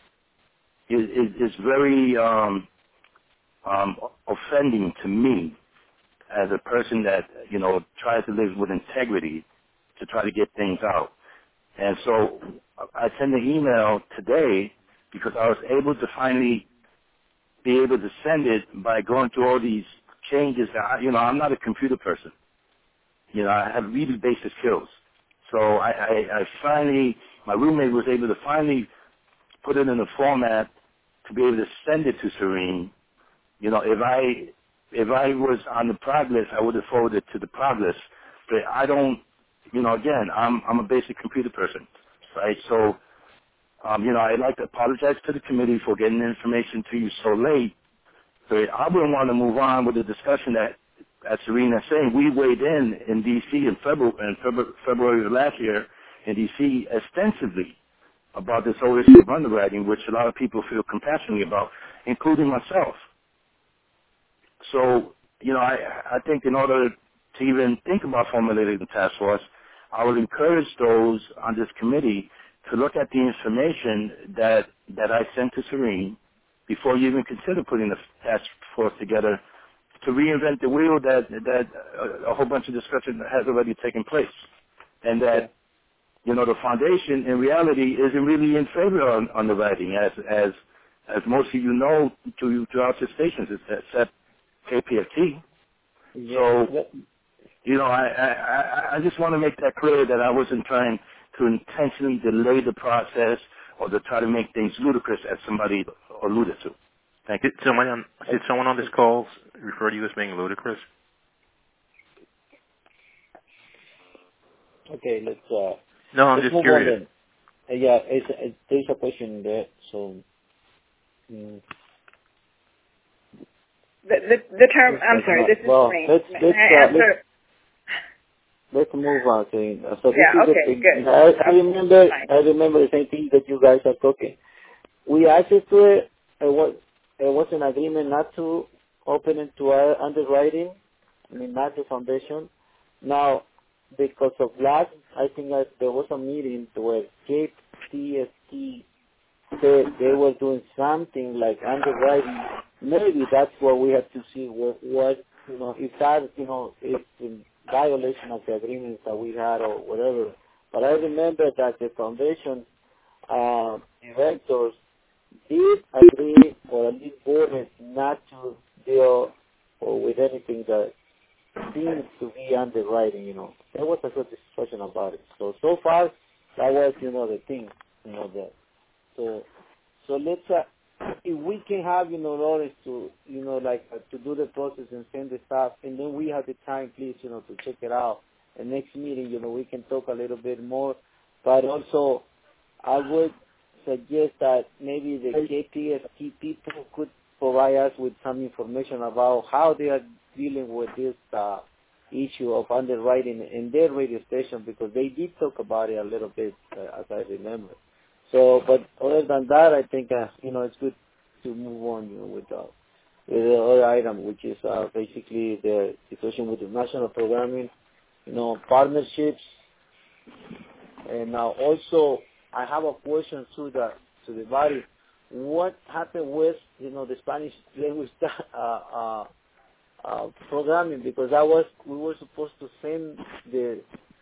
is very offending to me as a person that, you know, tries to live with integrity to try to get things out. And so I sent an email today because I was able to finally be able to send it by going through all these changes. You know, I'm not a computer person. You know, I have really basic skills. So I finally, my roommate was able to finally put it in a format to be able to send it to Serene. You know, if I was on the progress, I would have forwarded it to the progress. But I don't, you know, again, I'm a basic computer person, right? So, you know, I'd like to apologize to the committee for getting the information to you so late. But I wouldn't want to move on with the discussion that, as Serena is saying, we weighed in D.C. in February of last year in D.C. extensively about this whole issue of underwriting, which a lot of people feel compassionately about, including myself. So, you know, I think in order to even think about formulating the task force, I would encourage those on this committee to look at the information that I sent to Serene before you even consider putting the task force together, to reinvent the wheel that a whole bunch of discussion has already taken place. And that, you know, the foundation in reality isn't really in favor of underwriting, as most of you know throughout your stations, except KPFT. So, you know, I just want to make that clear that I wasn't trying to intentionally delay the process or to try to make things ludicrous, as somebody alluded to. Thank you. Did someone on this call refer to you as being ludicrous? Okay, let's. No, I'm just curious. Yeah, there's a question there, so. The term. I'm sorry. This is Serene. Let's move on. So this is the thing. Good. I remember the same thing that you guys are talking. We access to it. It was an agreement not to open it to our underwriting. I mean, not the foundation. Now, because of that, I think that there was a meeting where KPFT said they were doing something like underwriting. Maybe that's what we have to see. What you know, if that, you know, is in violation of the agreements that we had or whatever. But I remember that the foundation directors did agree, or at least voted not to deal with anything that seems to be underwriting, you know. There was a good discussion about it. So far, that was, you know, the thing, you know, that. So let's if we can have, Lawrence to, to do the process and send the stuff, and then we have the time, please, to check it out. The next meeting, we can talk a little bit more. But also, I would suggest that maybe the KPFT people could provide us with some information about how they are dealing with this issue of underwriting in their radio station, because they did talk about it a little bit, as I remember. So, but other than that, I think, it's good to move on, with the other item, which is basically the situation with the national programming, partnerships. And now also, I have a question to the body. What happened with, the Spanish language programming? Because we were supposed to send the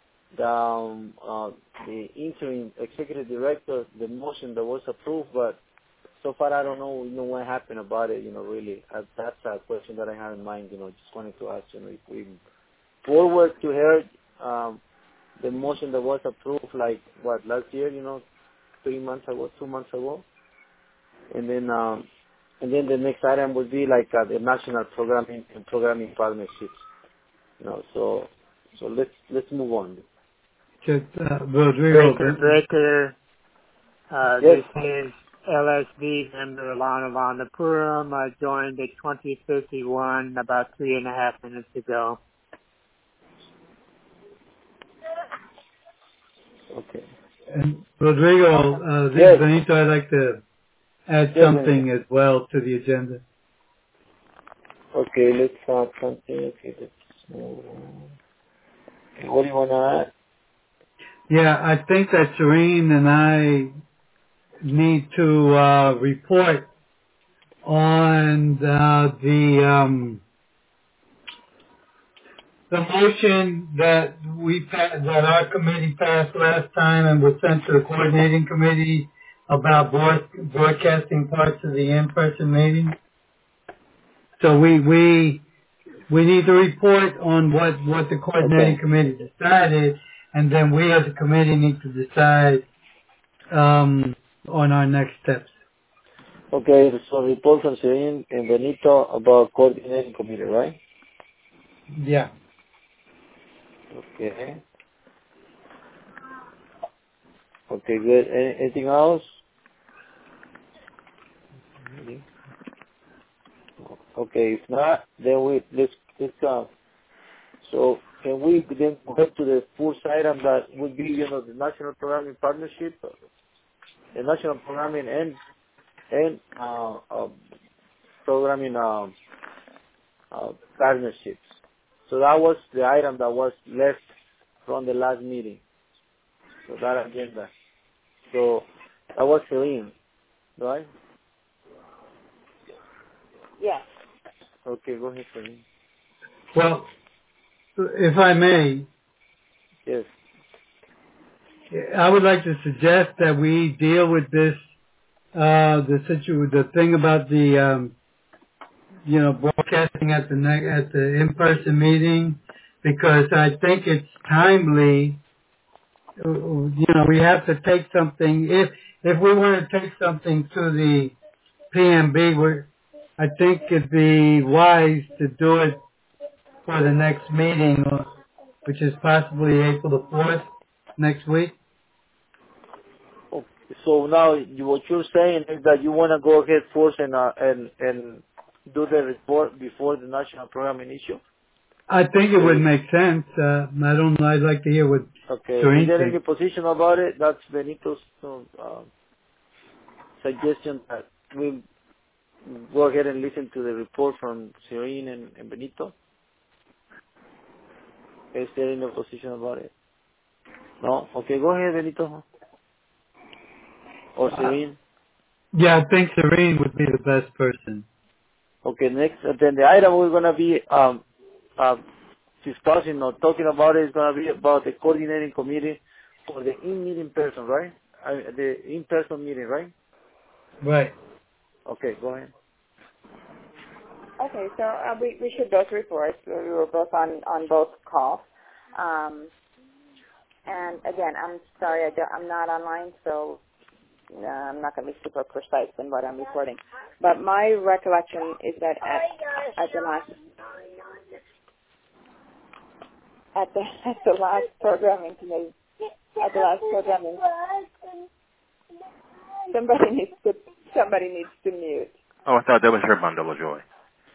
interim executive director the motion that was approved, but so far I don't know, what happened about it, really. That's a question that I have in mind, just wanted to ask, if we forward to her the motion that was approved, last year, 2 months ago. And then the next item would be the national programming and programming partnerships. So let's move on. Rodrigo. Director, yes. This is LSB member Alana Vandapuram. I joined at 2051 about 3.5 minutes ago. Okay. And Rodrigo, this is Benito. I'd like to add something as well to the agenda. Okay, let's add something. Okay, let's move on. Okay, what do you want to add? Yeah, I think that Serene and I need to report on the motion that that our committee passed last time and was sent to the coordinating committee about broadcasting parts of the in-person meeting. So we need to report on what the coordinating committee decided, and then we as a committee need to decide on our next steps. Okay, so report from Serene and Benito about coordinating committee, right? Yeah. Okay. Okay, good. Anything else? Okay, if not, then let's go. So can we then go to the first item that would be, the national programming partnership, the national programming and programming partnerships. So that was the item that was left from the last meeting. So that agenda. So that was Celine, right? Yes. Okay, go ahead, Celine. Well, if I may. Yes. I would like to suggest that we deal with this, the thing about the, broadcasting at the in-person meeting, because I think it's timely. We have to take something. If we want to take something to the PMB, I think it'd be wise to do it for the next meeting, which is possibly April the 4th next week. Okay. So now what you're saying is that you want to go ahead first and do the report before the national programming issue? I think it would make sense. I don't know. I'd like to hear what. Okay. Is there any position about it? That's Benito's suggestion that we'll go ahead and listen to the report from Serene and Benito. Is there any position about it? No? Okay, go ahead, Benito. Or Serene. Yeah, I think Serene would be the best person. Okay, next. Then the item we're going to be discussing or talking about is going to be about the coordinating committee for the in-meeting person, right? The in-person meeting, right? Right. Okay, go ahead. Okay, so we should both report. We were both on both calls. And again, I'm sorry, I'm not online, so I'm not going to be super precise in what I'm reporting. But my recollection is that at the last programming committee, somebody needs to mute. Oh, I thought that was her bundle of joy.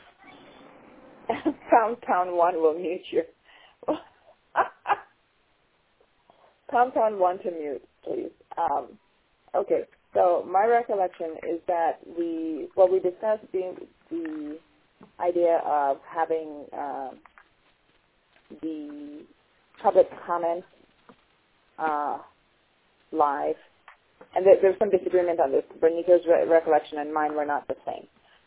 Pound 1 will mute you. Pound 1 to mute, please. Okay, so my recollection is that we discussed the idea of having the public comments live, and there's some disagreement on this. Bernito's recollection and mine were not the same.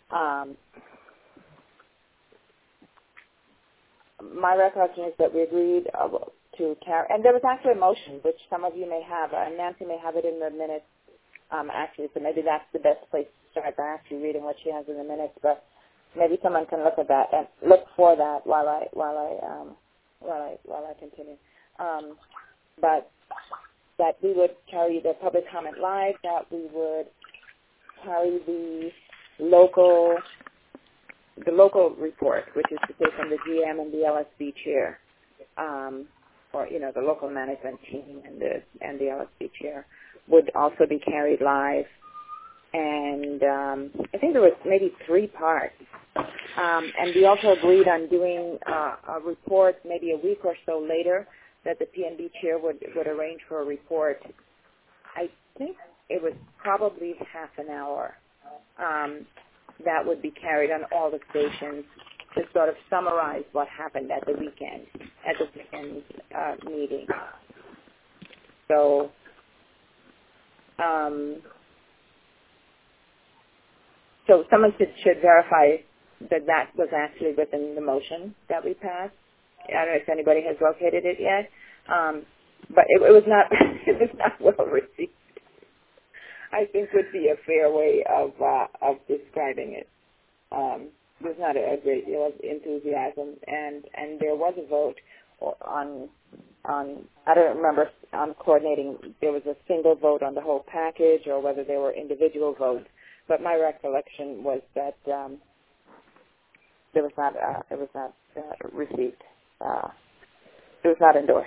My recollection is that we agreed to carry, and there was actually a motion, which some of you may have, and Nancy may have it in the minutes, actually, so maybe that's the best place to start by actually reading what she has in the minutes, but maybe someone can look at that and look for that while I continue. But that we would carry the public comment live, that we would carry the local report, which is to say from the GM and the LSB chair, or the local management team and the LSB chair would also be carried live. And I think there was maybe 3 parts. And we also agreed on doing a report maybe a week or so later, that the PNB chair would arrange for a report. I think it was probably half an hour. That would be carried on all the stations to sort of summarize what happened at the weekend meeting. So, so someone should verify that was actually within the motion that we passed. I don't know if anybody has located it yet, but it was not well received. I think would be a fair way of describing it. There's not a great deal of enthusiasm, and there was a vote on I don't remember on coordinating. There was a single vote on the whole package, or whether there were individual votes. But my recollection was that it was not received. It was not endorsed.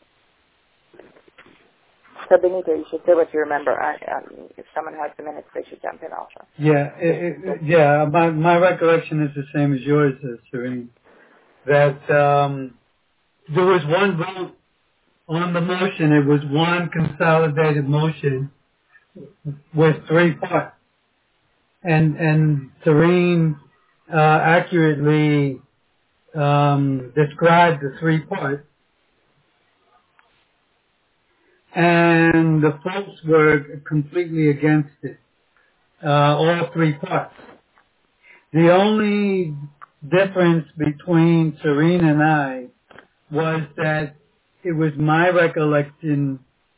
So Benito, you should say what you remember. If someone has the minutes, they should jump in also. Yeah, my recollection is the same as yours, Serene. That there was one vote on the motion. It was one consolidated motion with 3 parts. And Serene accurately described the 3 parts. And the folks were completely against it, all 3 parts. The only difference between Serene and I was that it was my recollection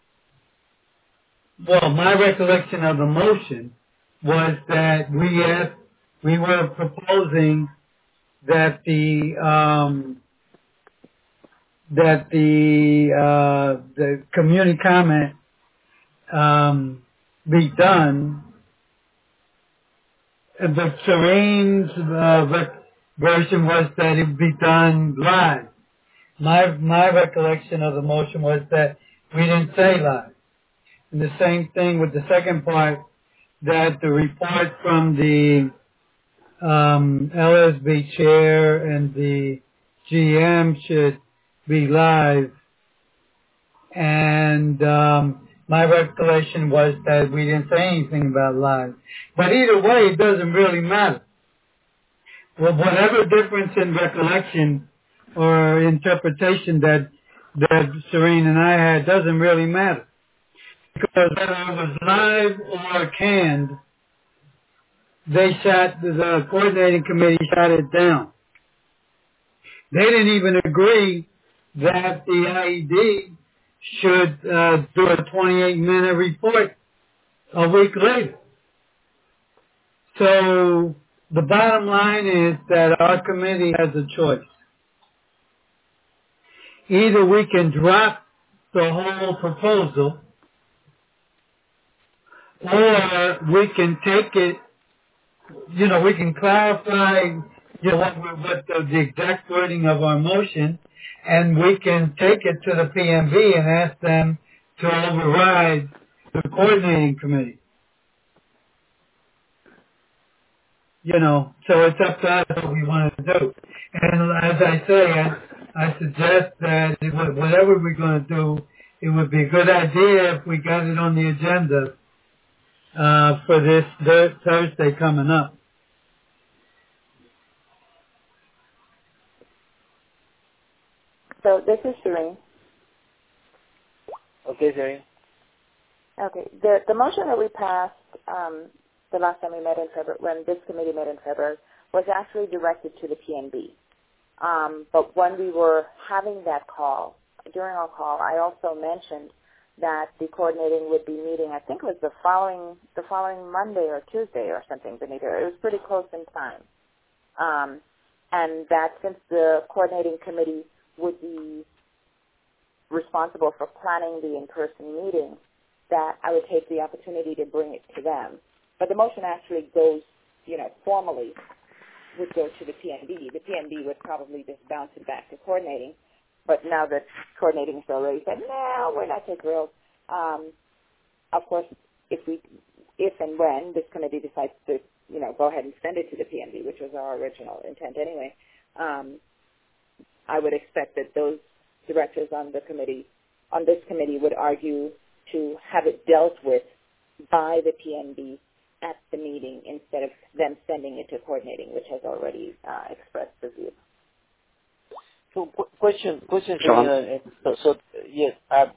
of the motion was that we were proposing that the community comment be done. The Serene's version was that it be done live. My recollection of the motion was that we didn't say live. And the same thing with the second part, that the report from the LSB chair and the GM should be live. And my recollection was that we didn't say anything about live. But either way, it doesn't really matter. Well, whatever difference in recollection or interpretation that Serene and I had doesn't really matter. Because whether it was live or canned, the coordinating committee shot it down. They didn't even agree that the IED should do a 28-minute report a week later. So the bottom line is that our committee has a choice. Either we can drop the whole proposal, or we can take it, we can clarify, what the exact wording of our motion, and we can take it to the PMB and ask them to override the coordinating committee. So it's up to us what we want to do. And as I say, I suggest that whatever we're going to do, it would be a good idea if we got it on the agenda for this Thursday coming up. So this is Shireen. Okay, Shireen. Okay. The motion that we passed the last time we met in February, when this committee met in February, was actually directed to the PNB. But when we were having that call, during our call, I also mentioned that the coordinating would be meeting, I think it was the following Monday or Tuesday or something, Benito. It was pretty close in time. And that since the coordinating committee would be responsible for planning the in-person meeting, that I would take the opportunity to bring it to them. But the motion actually goes, formally would go to the PNB. The PNB would probably just bounce it back to coordinating. But now that coordinating has already said, no, we're not so thrilled. Of course, if and when this committee decides to, go ahead and send it to the PNB, which was our original intent anyway, I would expect that those directors on this committee would argue to have it dealt with by the PNB at the meeting instead of them sending it to coordinating, which has already expressed the view. So question, Sean? so yes,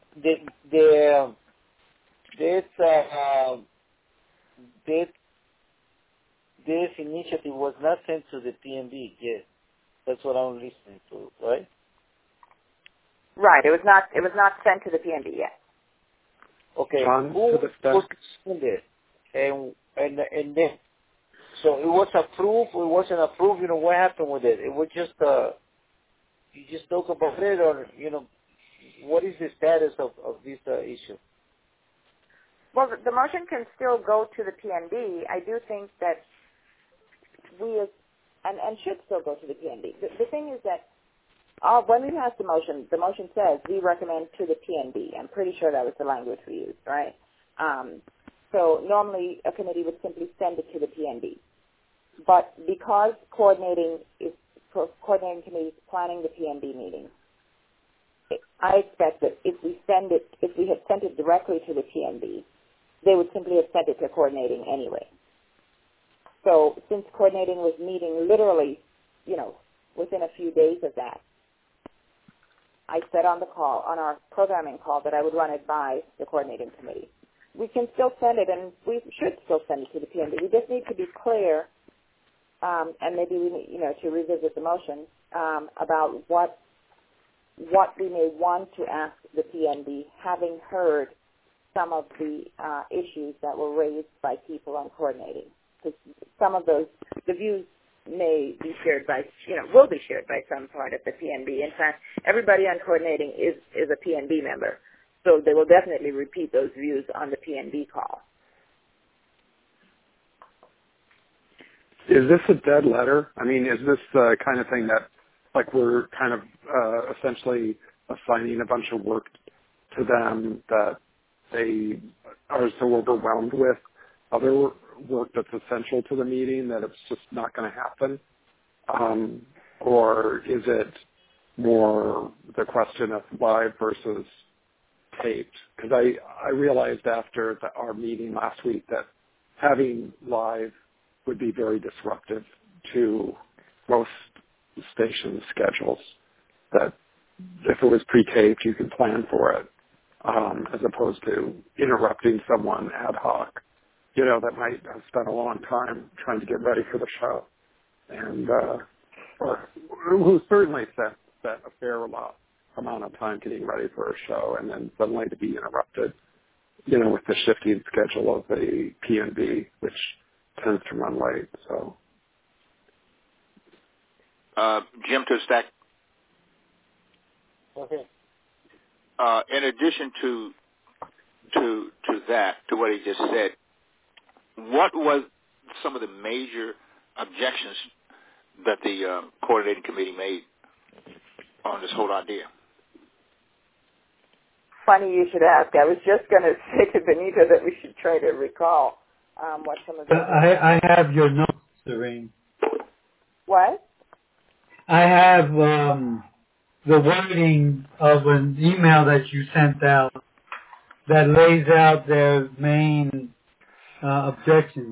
this initiative was not sent to the PNB yet. That's what I'm listening to, right? Right. It was not sent to the PNB yet. Okay. John, Who was sent it? And then, so it was approved. It wasn't approved. What happened with it? It was just you just talk about it, or what is the status of this issue? Well, the motion can still go to the PNB. I do think that and should still go to the PNB. The thing is that when we pass the motion says we recommend to the PNB. I'm pretty sure that was the language we used, right? So normally a committee would simply send it to the PNB. But because coordinating committee is planning the PNB meeting, I expect that if we had sent it directly to the PNB, they would simply have sent it to coordinating anyway. So since coordinating was meeting literally, within a few days of that, I said on our programming call, that I would run it by the coordinating committee. We can still send it, and we should still send it to the PNB. We just need to be clear, and maybe we need, to revisit the motion about what we may want to ask the PNB, having heard some of the issues that were raised by people on coordinating. Because some of the views may be shared by, will be shared by some part of the PNB. In fact, everybody on coordinating is a PNB member. So they will definitely repeat those views on the PNB call. Is this a dead letter? I mean, is this the kind of thing that, we're kind of essentially assigning a bunch of work to them that they are so overwhelmed with other work that's essential to the meeting that it's just not going to happen? Or is it more the question of live versus taped? Because I realized after our meeting last week that having live would be very disruptive to most station schedules, that if it was pre-taped, you could plan for it, as opposed to interrupting someone ad hoc, that might have spent a long time trying to get ready for the show, and or who certainly spent a fair amount of time getting ready for a show, and then suddenly to be interrupted, with the shifting schedule of the PNB, which tends to run late. So, Jim, to stack. Okay. In addition to that, to what he just said, what was some of the major objections that the coordinating committee made on this whole idea? Funny you should ask. I was just going to say to Benita that we should try to recall what some of the... I have your notes, Serene. What? I have the wording of an email that you sent out that lays out their main objections.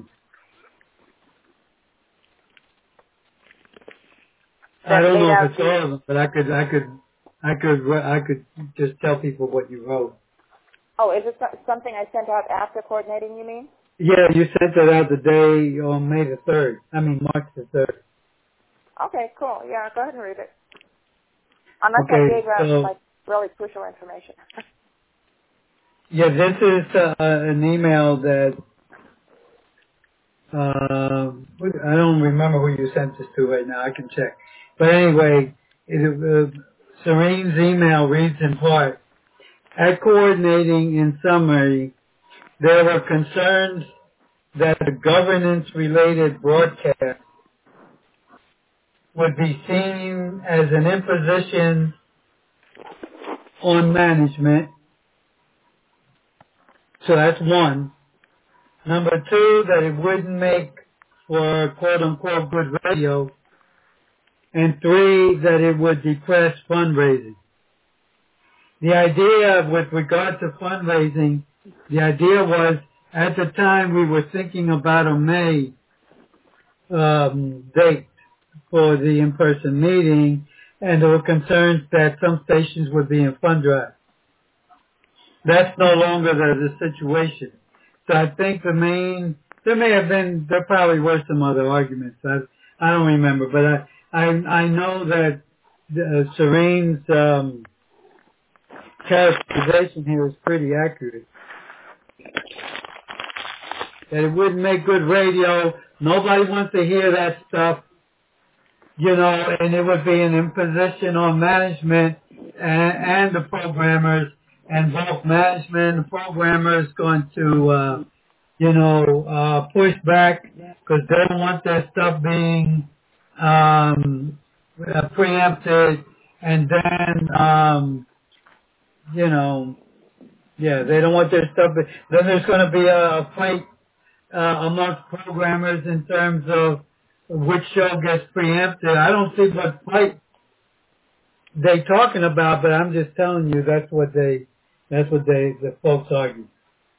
I don't know if it's all of them, but I could just tell people what you wrote. Oh, is it something I sent out after coordinating, you mean? Yeah, you sent it out the day on May the 3rd. I mean, March the 3rd. Okay, cool. Yeah, go ahead and read it. Unless I gave out like really crucial information. Yeah, this is an email that I don't remember who you sent this to right now. I can check. But anyway, Serene's email reads in part, at coordinating, in summary, there were concerns that the governance-related broadcast would be seen as an imposition on management. So that's one. Number two, that it wouldn't make for quote-unquote good radio. And three, that it would depress fundraising. The idea with regard to fundraising, the idea was at the time we were thinking about a May date for the in-person meeting, and there were concerns that some stations would be in fund drive. That's no longer the situation. So I think there probably were some other arguments. I don't remember, but I know that Serene's characterization here is pretty accurate. That it wouldn't make good radio. Nobody wants to hear that stuff, and it would be an imposition on management and the programmers, and both management and the programmers going to, push back because they don't want their stuff being preempted, and then, they don't want their stuff. Then there's going to be a fight amongst programmers in terms of which show gets preempted. I don't see what fight they talking about, but I'm just telling you that's what the folks argue.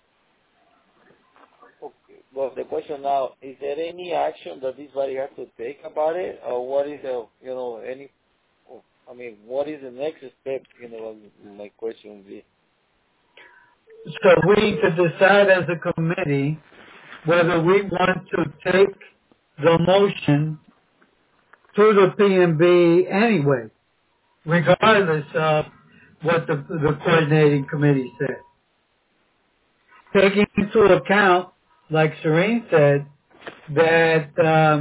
Okay. Well, the question now, is there any action that this body has to take about it, or what is what is the next step? My question would be. So we need to decide as a committee whether we want to take the motion to the PMB anyway, regardless of what the coordinating committee said. Taking into account, like Serene said, that,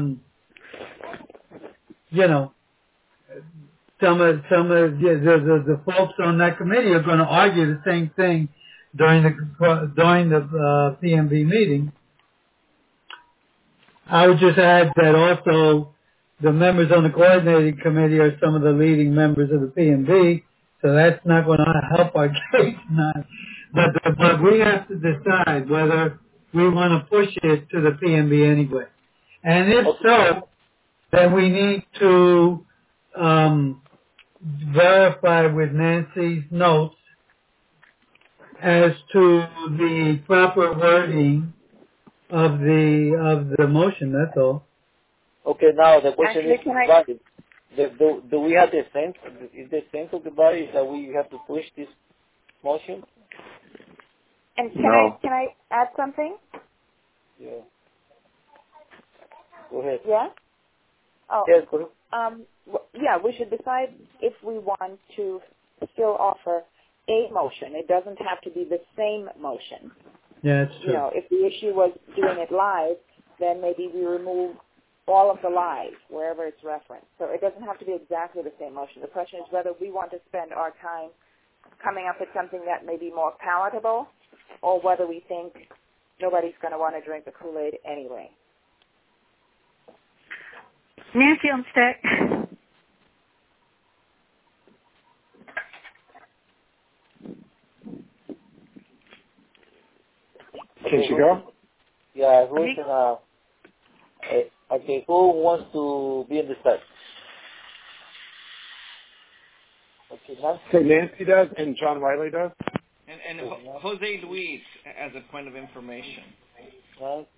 some of the folks on that committee are going to argue the same thing during the PMB meeting. I would just add that also the members on the coordinating committee are some of the leading members of the PMB, so that's not going to help our case. But we have to decide whether we want to push it to the PMB anyway. And if so, then we need to verify with Nancy's notes as to the proper wording of the motion. That's all. Okay. Now the question is, do we have the sense? Is the sense of the body that we have to push this motion? And can I add something? Yeah. Go ahead. Yeah. Oh. Yes. Go ahead. Yeah, we should decide if we want to still offer a motion. It doesn't have to be the same motion. Yeah, that's true. If the issue was doing it live, then maybe we remove all of the live wherever it's referenced. So it doesn't have to be exactly the same motion. The question is whether we want to spend our time coming up with something that may be more palatable, or whether we think nobody's going to want to drink the Kool-Aid anyway. Nancy on stack. Can she go? Yeah, okay, who wants to be in the set? Okay, Nancy. So Nancy does, and John Wiley does? And Jose Luis as a point of information. Nancy,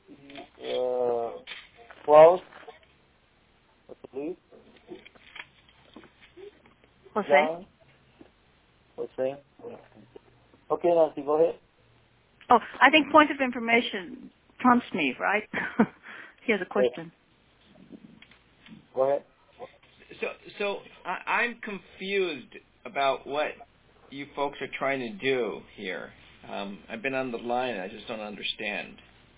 Klaus, Luis. Jose. Jose. Okay, Nancy, go ahead. Oh, I think point of information trumps me, right? He has a question. Go ahead. So I'm confused about what you folks are trying to do here. I've been on the line and I just don't understand.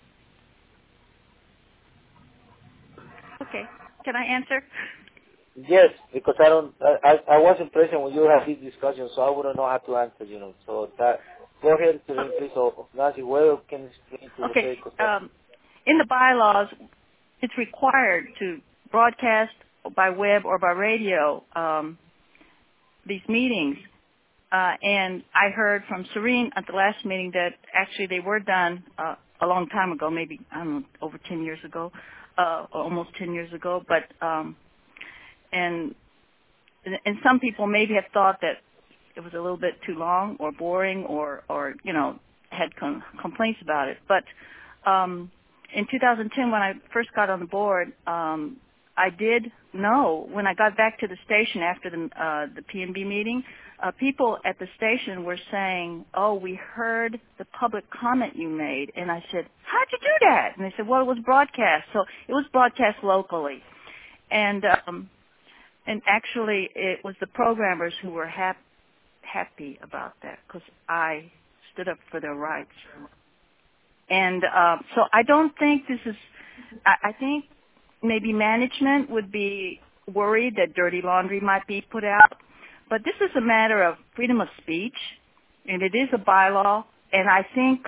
Okay. Can I answer? Yes, because I wasn't present when you had this discussion, so I wouldn't know how to answer, So go ahead, please. So, Nancy, where can you explain to Okay. In the bylaws, it's required to broadcast by web or by radio these meetings. And I heard from Serene at the last meeting that actually they were done a long time ago, maybe, I don't know, over 10 years ago, almost 10 years ago. But and some people maybe have thought that it was a little bit too long or boring or had complaints about it. But in 2010, when I first got on the board, I did know when I got back to the station after the PNB meeting, people at the station were saying, "Oh, we heard the public comment you made," and I said, "How'd you do that?" And they said, "Well, it was broadcast." So it was broadcast locally, and actually it was the programmers who were happy about that because I stood up for their rights. And so I don't think this is. I think maybe management would be worried that dirty laundry might be put out. But this is a matter of freedom of speech, and it is a bylaw. And I think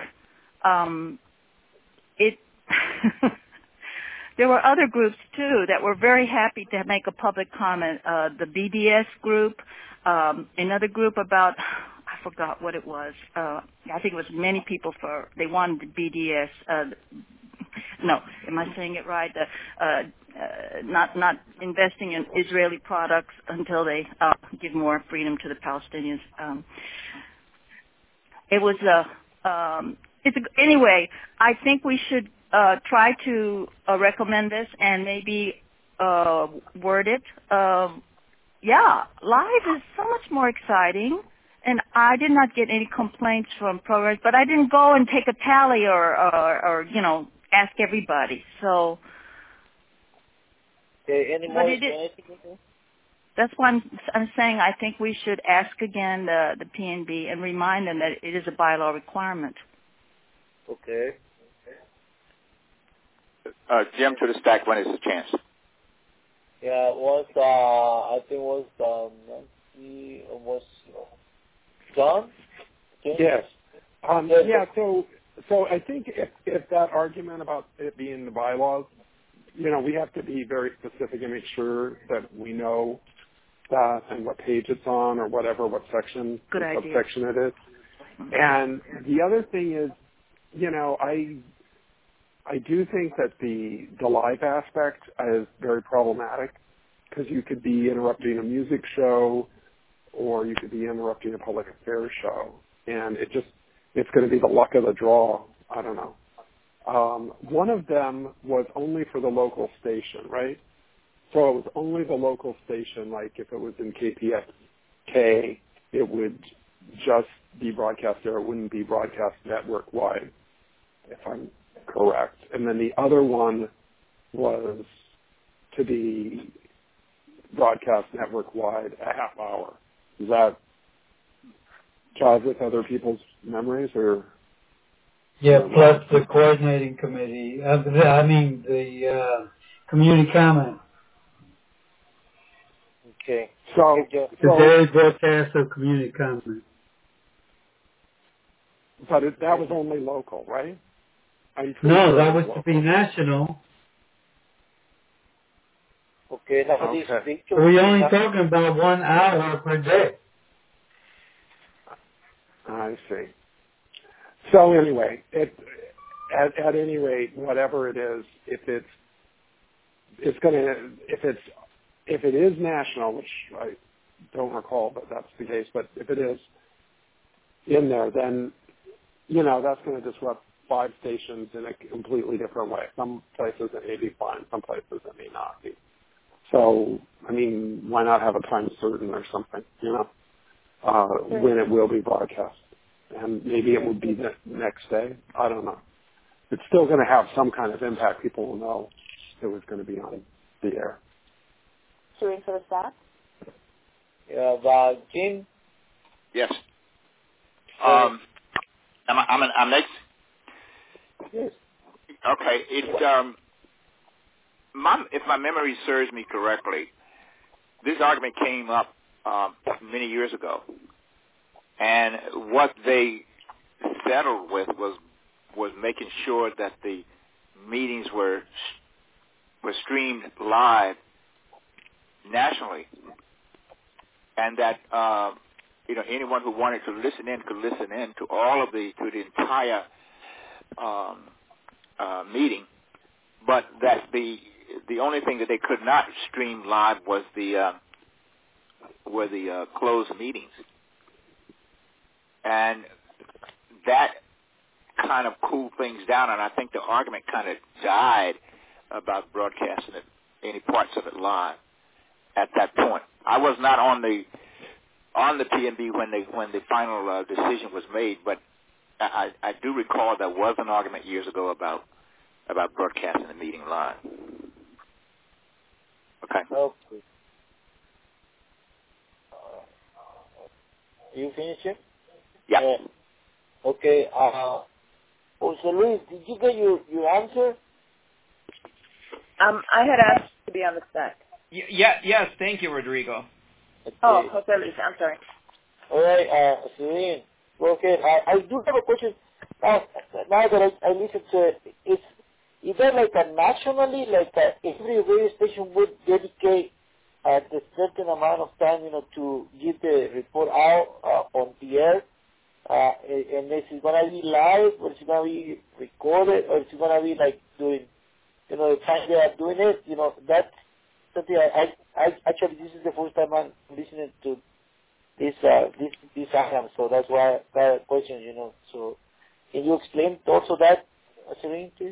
there were other groups, too, that were very happy to make a public comment. The BDS group, another group about, I forgot what it was. I think it was many people they wanted the BDS. No, am I saying it right? Not investing in Israeli products until they give more freedom to the Palestinians. Anyway, I think we should try to recommend this and maybe word it. Live is so much more exciting. And I did not get any complaints from programmers, but I didn't go and take a tally or ask everybody. So that's why I'm saying I think we should ask again the PNB and remind them that it is a bylaw requirement. Okay. Jim to the stack. When is the chance? Yeah, it was I think it was Nancy. It was John. Okay. Yes. So I think if that argument about it being the bylaws, we have to be very specific and make sure that we know that and what page it's on or whatever, what section, subsection it is. And the other thing is, I do think that the live aspect is very problematic because you could be interrupting a music show or you could be interrupting a public affairs show. And it's going to be the luck of the draw. I don't know. One of them was only for the local station, right? So it was only the local station, like if it was in KPFK, it would just be broadcast there. It wouldn't be broadcast network-wide, if I'm correct. And then the other one was to be broadcast network-wide a half hour. Does that jive with other people's memories, or? Yeah, plus the coordinating committee. The community comment. Okay. So the daily broadcast of community comment. But that was only local, right? No, that was to be national. Okay, now Okay. We're only talking about 1 hour per day. I see. So anyway, at any rate, whatever it is, if it is national, which I don't recall, but that's the case. But if it is in there, then that's going to disrupt 5 stations in a completely different way. Some places it may be fine, some places it may not be. So, I mean, why not have a time certain or something, when it will be broadcast? And maybe it would be the next day. I don't know. It's still going to have some kind of impact. People will know it was going to be on the air. Serene for the staff? Jim? Yes. I'm next? Yes. Okay. If my memory serves me correctly, this argument came up many years ago. And what they settled with was making sure that the meetings were streamed live nationally, and that anyone who wanted to listen in could listen in to the entire meeting, but that the only thing that they could not stream live were the closed meetings. And that kind of cooled things down, and I think the argument kind of died about broadcasting any parts of it live at that point. I was not on the PNB when the final decision was made, but I do recall there was an argument years ago about broadcasting the meeting live. Okay. You finished it? Yeah. Okay. So Luis, did you get your answer? I had asked to be on the set. Yes, thank you, Rodrigo. Okay. Oh, Jose Luis, I'm sorry. All right, Serene. Okay, I do have a question. Now that I listened to it, is there like a nationally, every radio station would dedicate a certain amount of time, to give the report out on the air? And is it going to be live, or is it going to be recorded, or is it going to be doing, the time they are doing it? That's something I actually, this is the first time I'm listening to this item, so that's why that question, So can you explain also that, Serene, please?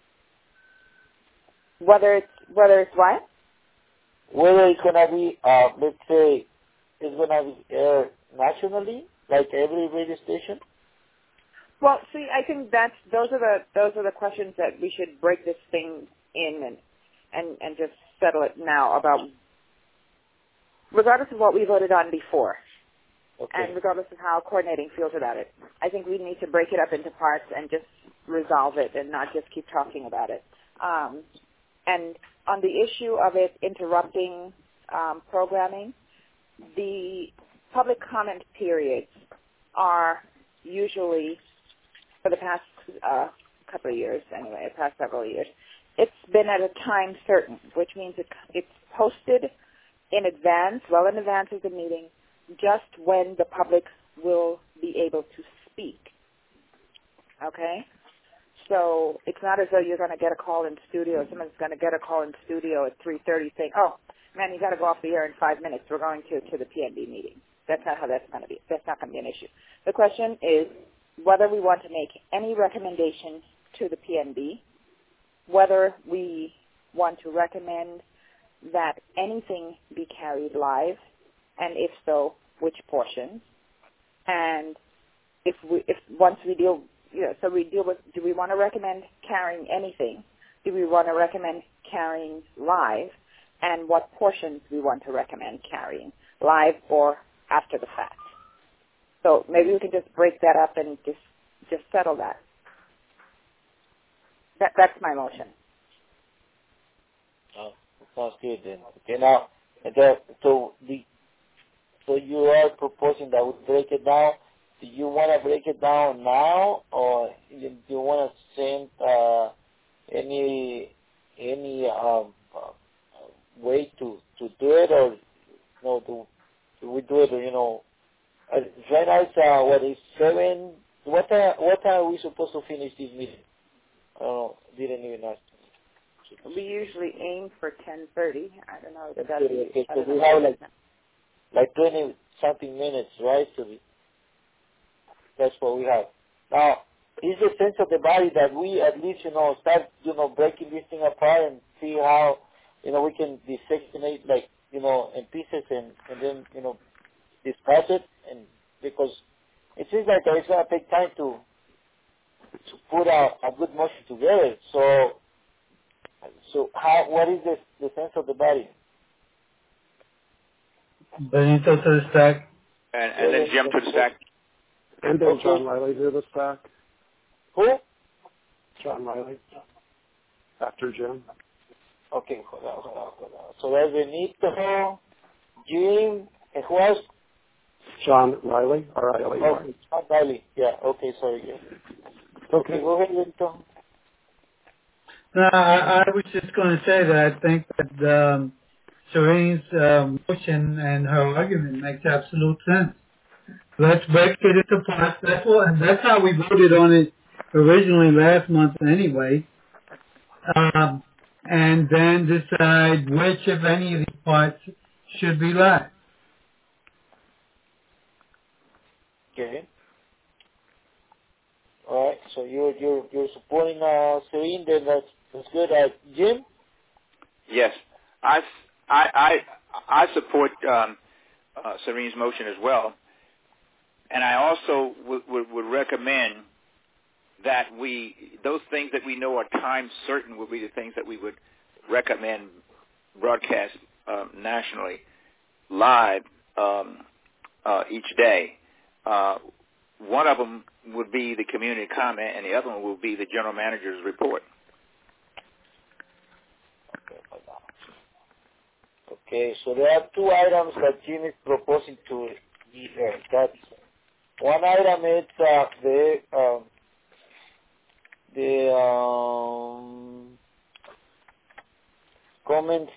Whether it's what? Whether it's going to be, let's say, it's going to be aired nationally, like every radio station? Well, see, I think those are the questions that we should break this thing in and just settle it now about, regardless of what we voted on before, and regardless of how coordinating feels about it. I think we need to break it up into parts and just resolve it and not just keep talking about it. And on the issue of it interrupting programming, the public comment periods are usually, for the past couple of years anyway, the past several years, it's been at a time certain, which means it's posted in advance, well in advance of the meeting, just when the public will be able to speak. Okay? So it's not as though you're going to get a call in studio. Someone's going to get a call in studio at 3:30 saying, oh, man, you got to go off the air in 5 minutes. We're going to the PNB meeting. That's not how that's going to be. That's not going to be an issue. The question is whether we want to make any recommendations to the PNB, whether we want to recommend that anything be carried live, and if so, which portions, and if once we deal, so we deal with, do we want to recommend carrying anything? Do we want to recommend carrying live? And what portions we want to recommend carrying, live or after the fact? So maybe we can just break that up and just settle that. That's my motion. Oh, sounds good then. Okay, now, so you are proposing that we break it down do you want to break it down now, or do you want to send any way to do it, or no? Do we do it? Right now it's 7. What time are we supposed to finish this meeting? I don't know. Didn't even ask. We usually aim for 10:30. I don't know. If that's okay, so we have like 20-something minutes, right? That's what we have. Now, is the sense of the body that we at least, start, breaking this thing apart and see how, we can dissectionate, in pieces and then, discuss it, and because it seems like it's going to take time to put a good motion together. So what is the sense of the body? Benito to the stack. And then Jim to the stack. And then John Riley to the stack. Who? John Riley. After Jim. Okay, hold on. So that's Benito, Jim, and who else? John Riley, R-I-L-E. Oh, John Riley. Yeah, okay, sorry. Yeah. Okay, go ahead, Benito. No, I was just going to say that I think that Serene's motion and her argument makes absolute sense. Let's break it into parts. That's how we voted on it originally last month anyway. And then decide which, if any, of these parts should be left. Okay. All right. So you're supporting Serene. Then that's good. Jim. Yes, I support Serene's motion as well, and I also would recommend that those things that we know are time certain will be the things that we would recommend broadcast nationally, live each day. One of them would be the community comment, and the other one will be the general manager's report. Okay, so there are 2 items that Jim is proposing to hear. That's one item is the comments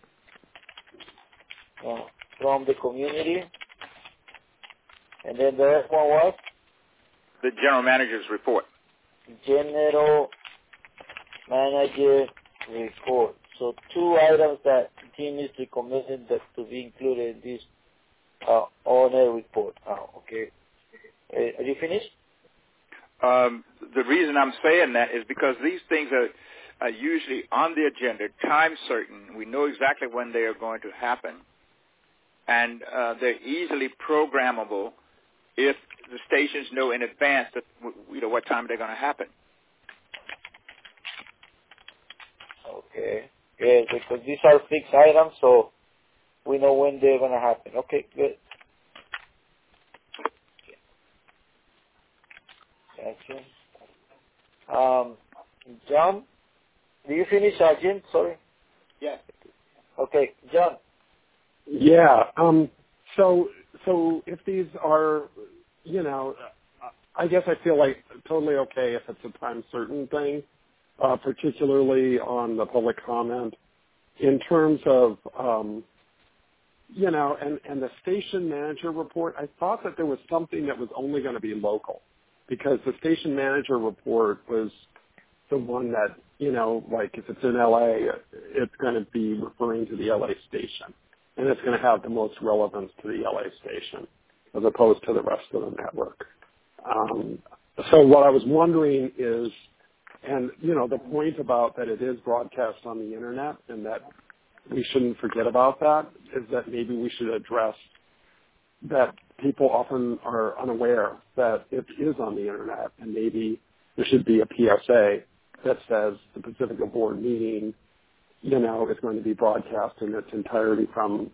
from the community, and then the other one was the general manager's report. General manager report. So 2 items that Jim is recommending that to be included in this on-air report. Okay. Are you finished? The reason I'm saying that is because these things are usually on the agenda, time certain. We know exactly when they are going to happen, and they're easily programmable if the stations know in advance that what time they're going to happen. Okay. Yeah, because these are fixed items, so we know when they're going to happen. Okay, good. Gotcha. John, do you finish, Jim? Sorry. Yeah. Okay, John. Yeah. So if these are, I guess I feel like totally okay if it's a time certain thing, particularly on the public comment. In terms of, and the station manager report, I thought that there was something that was only going to be local, because the station manager report was the one that, like if it's in LA, it's going to be referring to the LA station, and it's going to have the most relevance to the LA station as opposed to the rest of the network. So what I was wondering is, and, the point about that it is broadcast on the Internet and that we shouldn't forget about that is that maybe we should address that people often are unaware that it is on the Internet, and maybe there should be a PSA that says the Pacifica Board meeting, is going to be broadcast in its entirety from,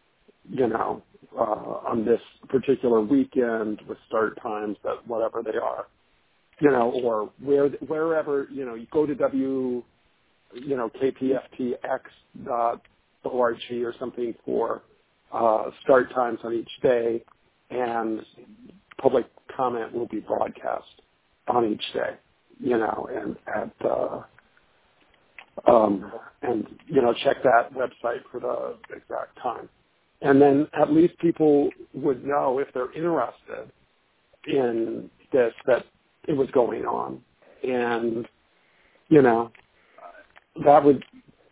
on this particular weekend with start times that whatever they are. Or wherever, you go to kpftx.org or something for start times on each day and public comment will be broadcast on each day, and check that website for the exact time. And then at least people would know if they're interested in this, that it was going on. And, that would,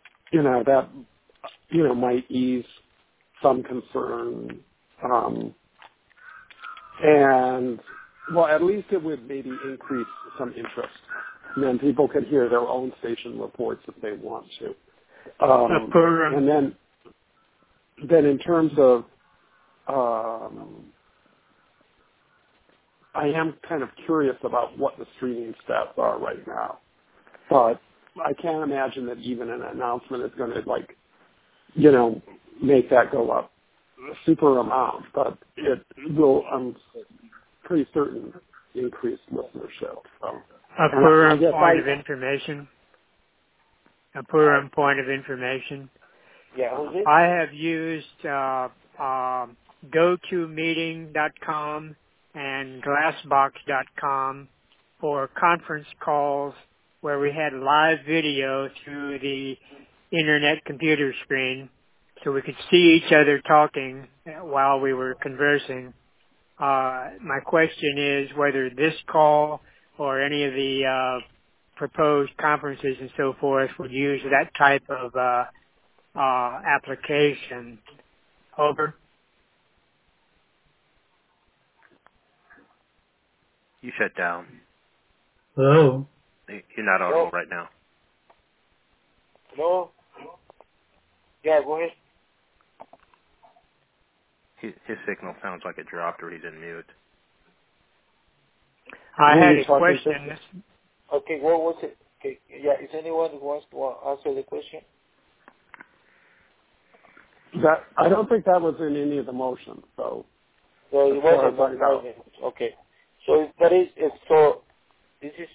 might ease some concern. And, well, at least it would maybe increase some interest. And then people could hear their own station reports if they want to. And then in terms of, I am kind of curious about what the streaming stats are right now. But I can't imagine that even an announcement is going to, make that go up a super amount. But it will, I'm pretty certain, increase listenership. So. A Purim point of information. A Purim point of information. Yeah, who's it? I have used GoToMeeting.com and Glassbox.com for conference calls where we had live video through the internet computer screen, so we could see each other talking while we were conversing. My question is whether this call or any of the proposed conferences and so forth would use that type of application. Over. You shut down. Hello? You're not audible right now. Hello? Yeah, go ahead. His signal sounds like it dropped or he's in mute. I had a question. Okay, what was it? Okay, yeah, is anyone who wants to answer the question? I don't think that was in any of the motions, so. So it wasn't. Okay. So this is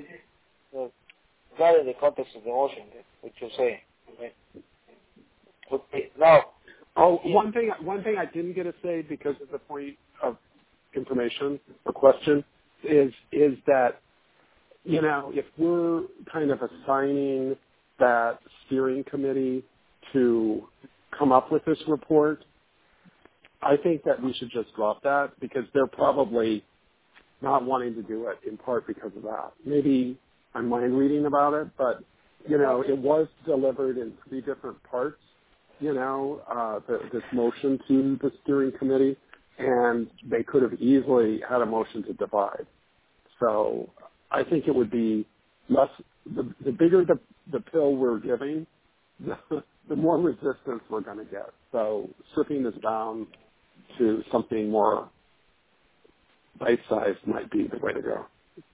not in the context of the motion, what you're saying. Right? Okay. Now. One thing I didn't get to say because of the point of information or question is that, if we're kind of assigning that steering committee to come up with this report, I think that we should just drop that because they're probably not wanting to do it in part because of that. Maybe I'm mind reading about it, but, it was delivered in 3 different parts, this motion to the steering committee, and they could have easily had a motion to divide. So I think it would be less, the bigger the pill we're giving, the more resistance we're going to get. So stripping this down to something more bite-sized might be the way to go.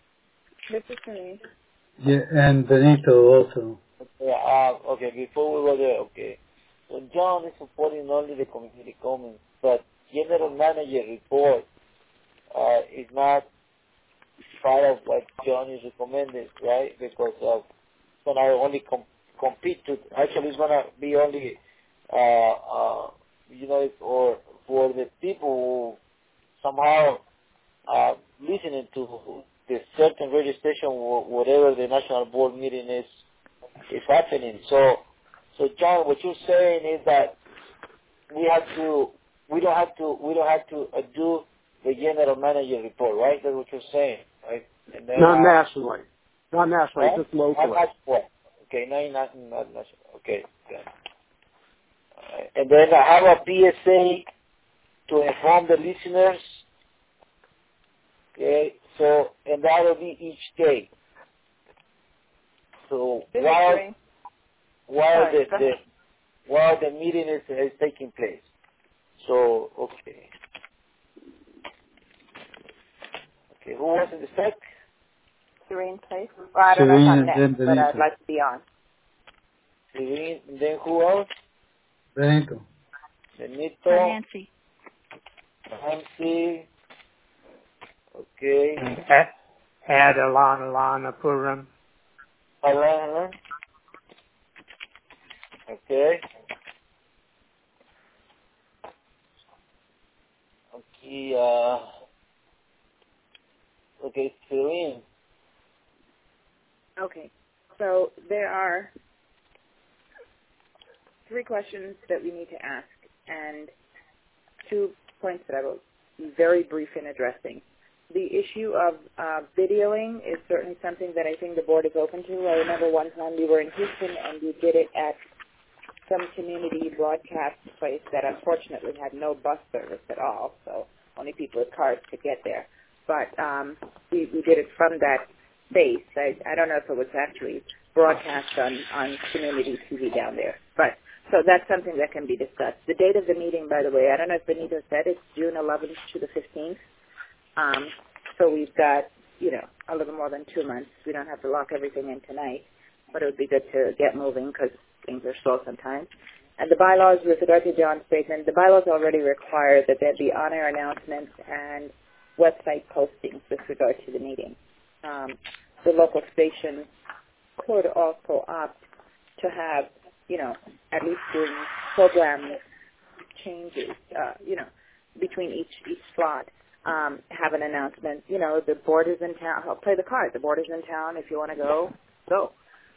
Yeah, and Benito also. Yeah, okay, before we go there, okay. So John is supporting only the community comments, but general manager report is not part of what John is recommended, right? Because it's going to only compete to, actually it's going to be only, or for the people who somehow listening to the certain radio station, whatever the national board meeting is happening. So John, what you're saying is that we don't have to do the general manager report, right? That's what you're saying, right? And then, not nationally, right? Just locally. Okay, not national. Okay. And then I have a PSA to inform the listeners. Okay, and that will be each day. So while the meeting is taking place. So okay, who wants to start? Serene, please. Well, I don't know if I'm next, but I'd like to be on. Serene, and then who else? Benito. Nancy. Okay. Add Alana Purim. Alana. Okay. Okay. Okay, Celine. Okay. So there are 3 questions that we need to ask and 2 points that I will be very brief in addressing. The issue of videoing is certainly something that I think the board is open to. I remember one time we were in Houston and we did it at some community broadcast place that unfortunately had no bus service at all, so only people with cars could get there. But we did it from that space. I don't know if it was actually broadcast on community TV down there. But so that's something that can be discussed. The date of the meeting, by the way, I don't know if Benito said, it's June 11th to the 15th. So we've got, a little more than 2 months. We don't have to lock everything in tonight, but it would be good to get moving because things are slow sometimes. And the bylaws, with regard to John's statement, the bylaws already require that there be on-air announcements and website postings with regard to the meeting. The local station could also opt to have, at least doing program changes, between each slot, have an announcement. The board is in town. I'll play the card. The board is in town. If you want to go, go.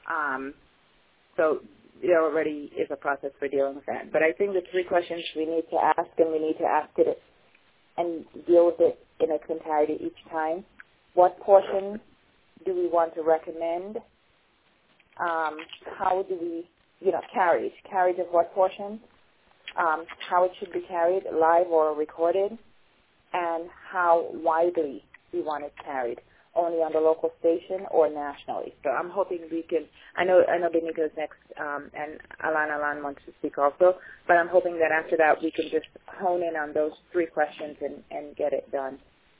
So there already is a process for dealing with that. But I think the 3 questions we need to ask, and we need to ask it and deal with it in its entirety each time. What portion do we want to recommend? How do we, carriage of what portion? How it should be carried, live or recorded, and how widely we want it carried, only on the local station or nationally. So I'm hoping we can, I know Benito's next, and Alan wants to speak also, but I'm hoping that after that we can just hone in on those 3 questions and get it done.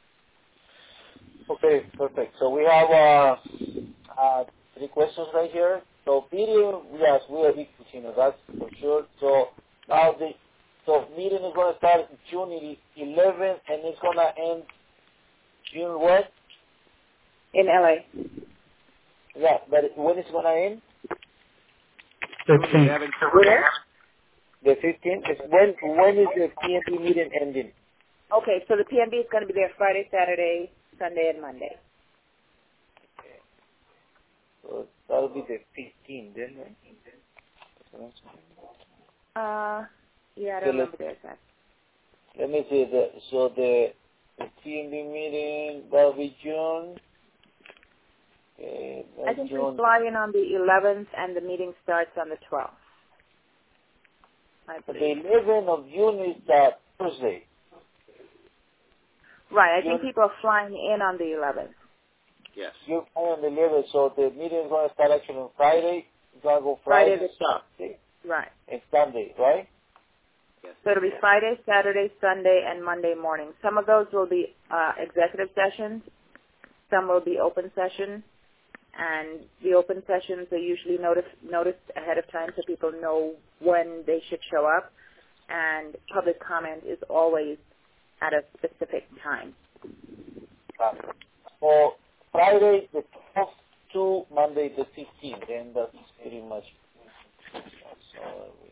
Okay, perfect. So we have 3 questions right here. So video, yes, we are big casino, that's for sure. So now the meeting is going to start June 11th and it's going to end June what? In LA. Yeah, but when is it going to end? 15th. Where? The 15th. When is the PNP meeting ending? Okay, so the PNB is going to be there Friday, Saturday, Sunday, and Monday. Okay. So that'll be the 15th then, right? Yeah, I don't remember the exact. Let me see. The PNB meeting, that'll be June. Okay, I think June. we fly in on the 11th and the meeting starts on the 12th. The 11th of June is Thursday. Right, I think people are flying in on the 11th. Yes. You're on the 11th, so the meeting is going to start actually on Friday. It's going to go Friday Friday, the 12th. Saturday, Right. and Sunday, right? Yes. So it'll be Friday, Saturday, Sunday, and Monday morning. Some of those will be executive sessions. Some will be open session. And the open sessions are usually noticed ahead of time so people know when they should show up. And public comment is always at a specific time. For Friday the 12th to Monday the 15th, and that's pretty much. So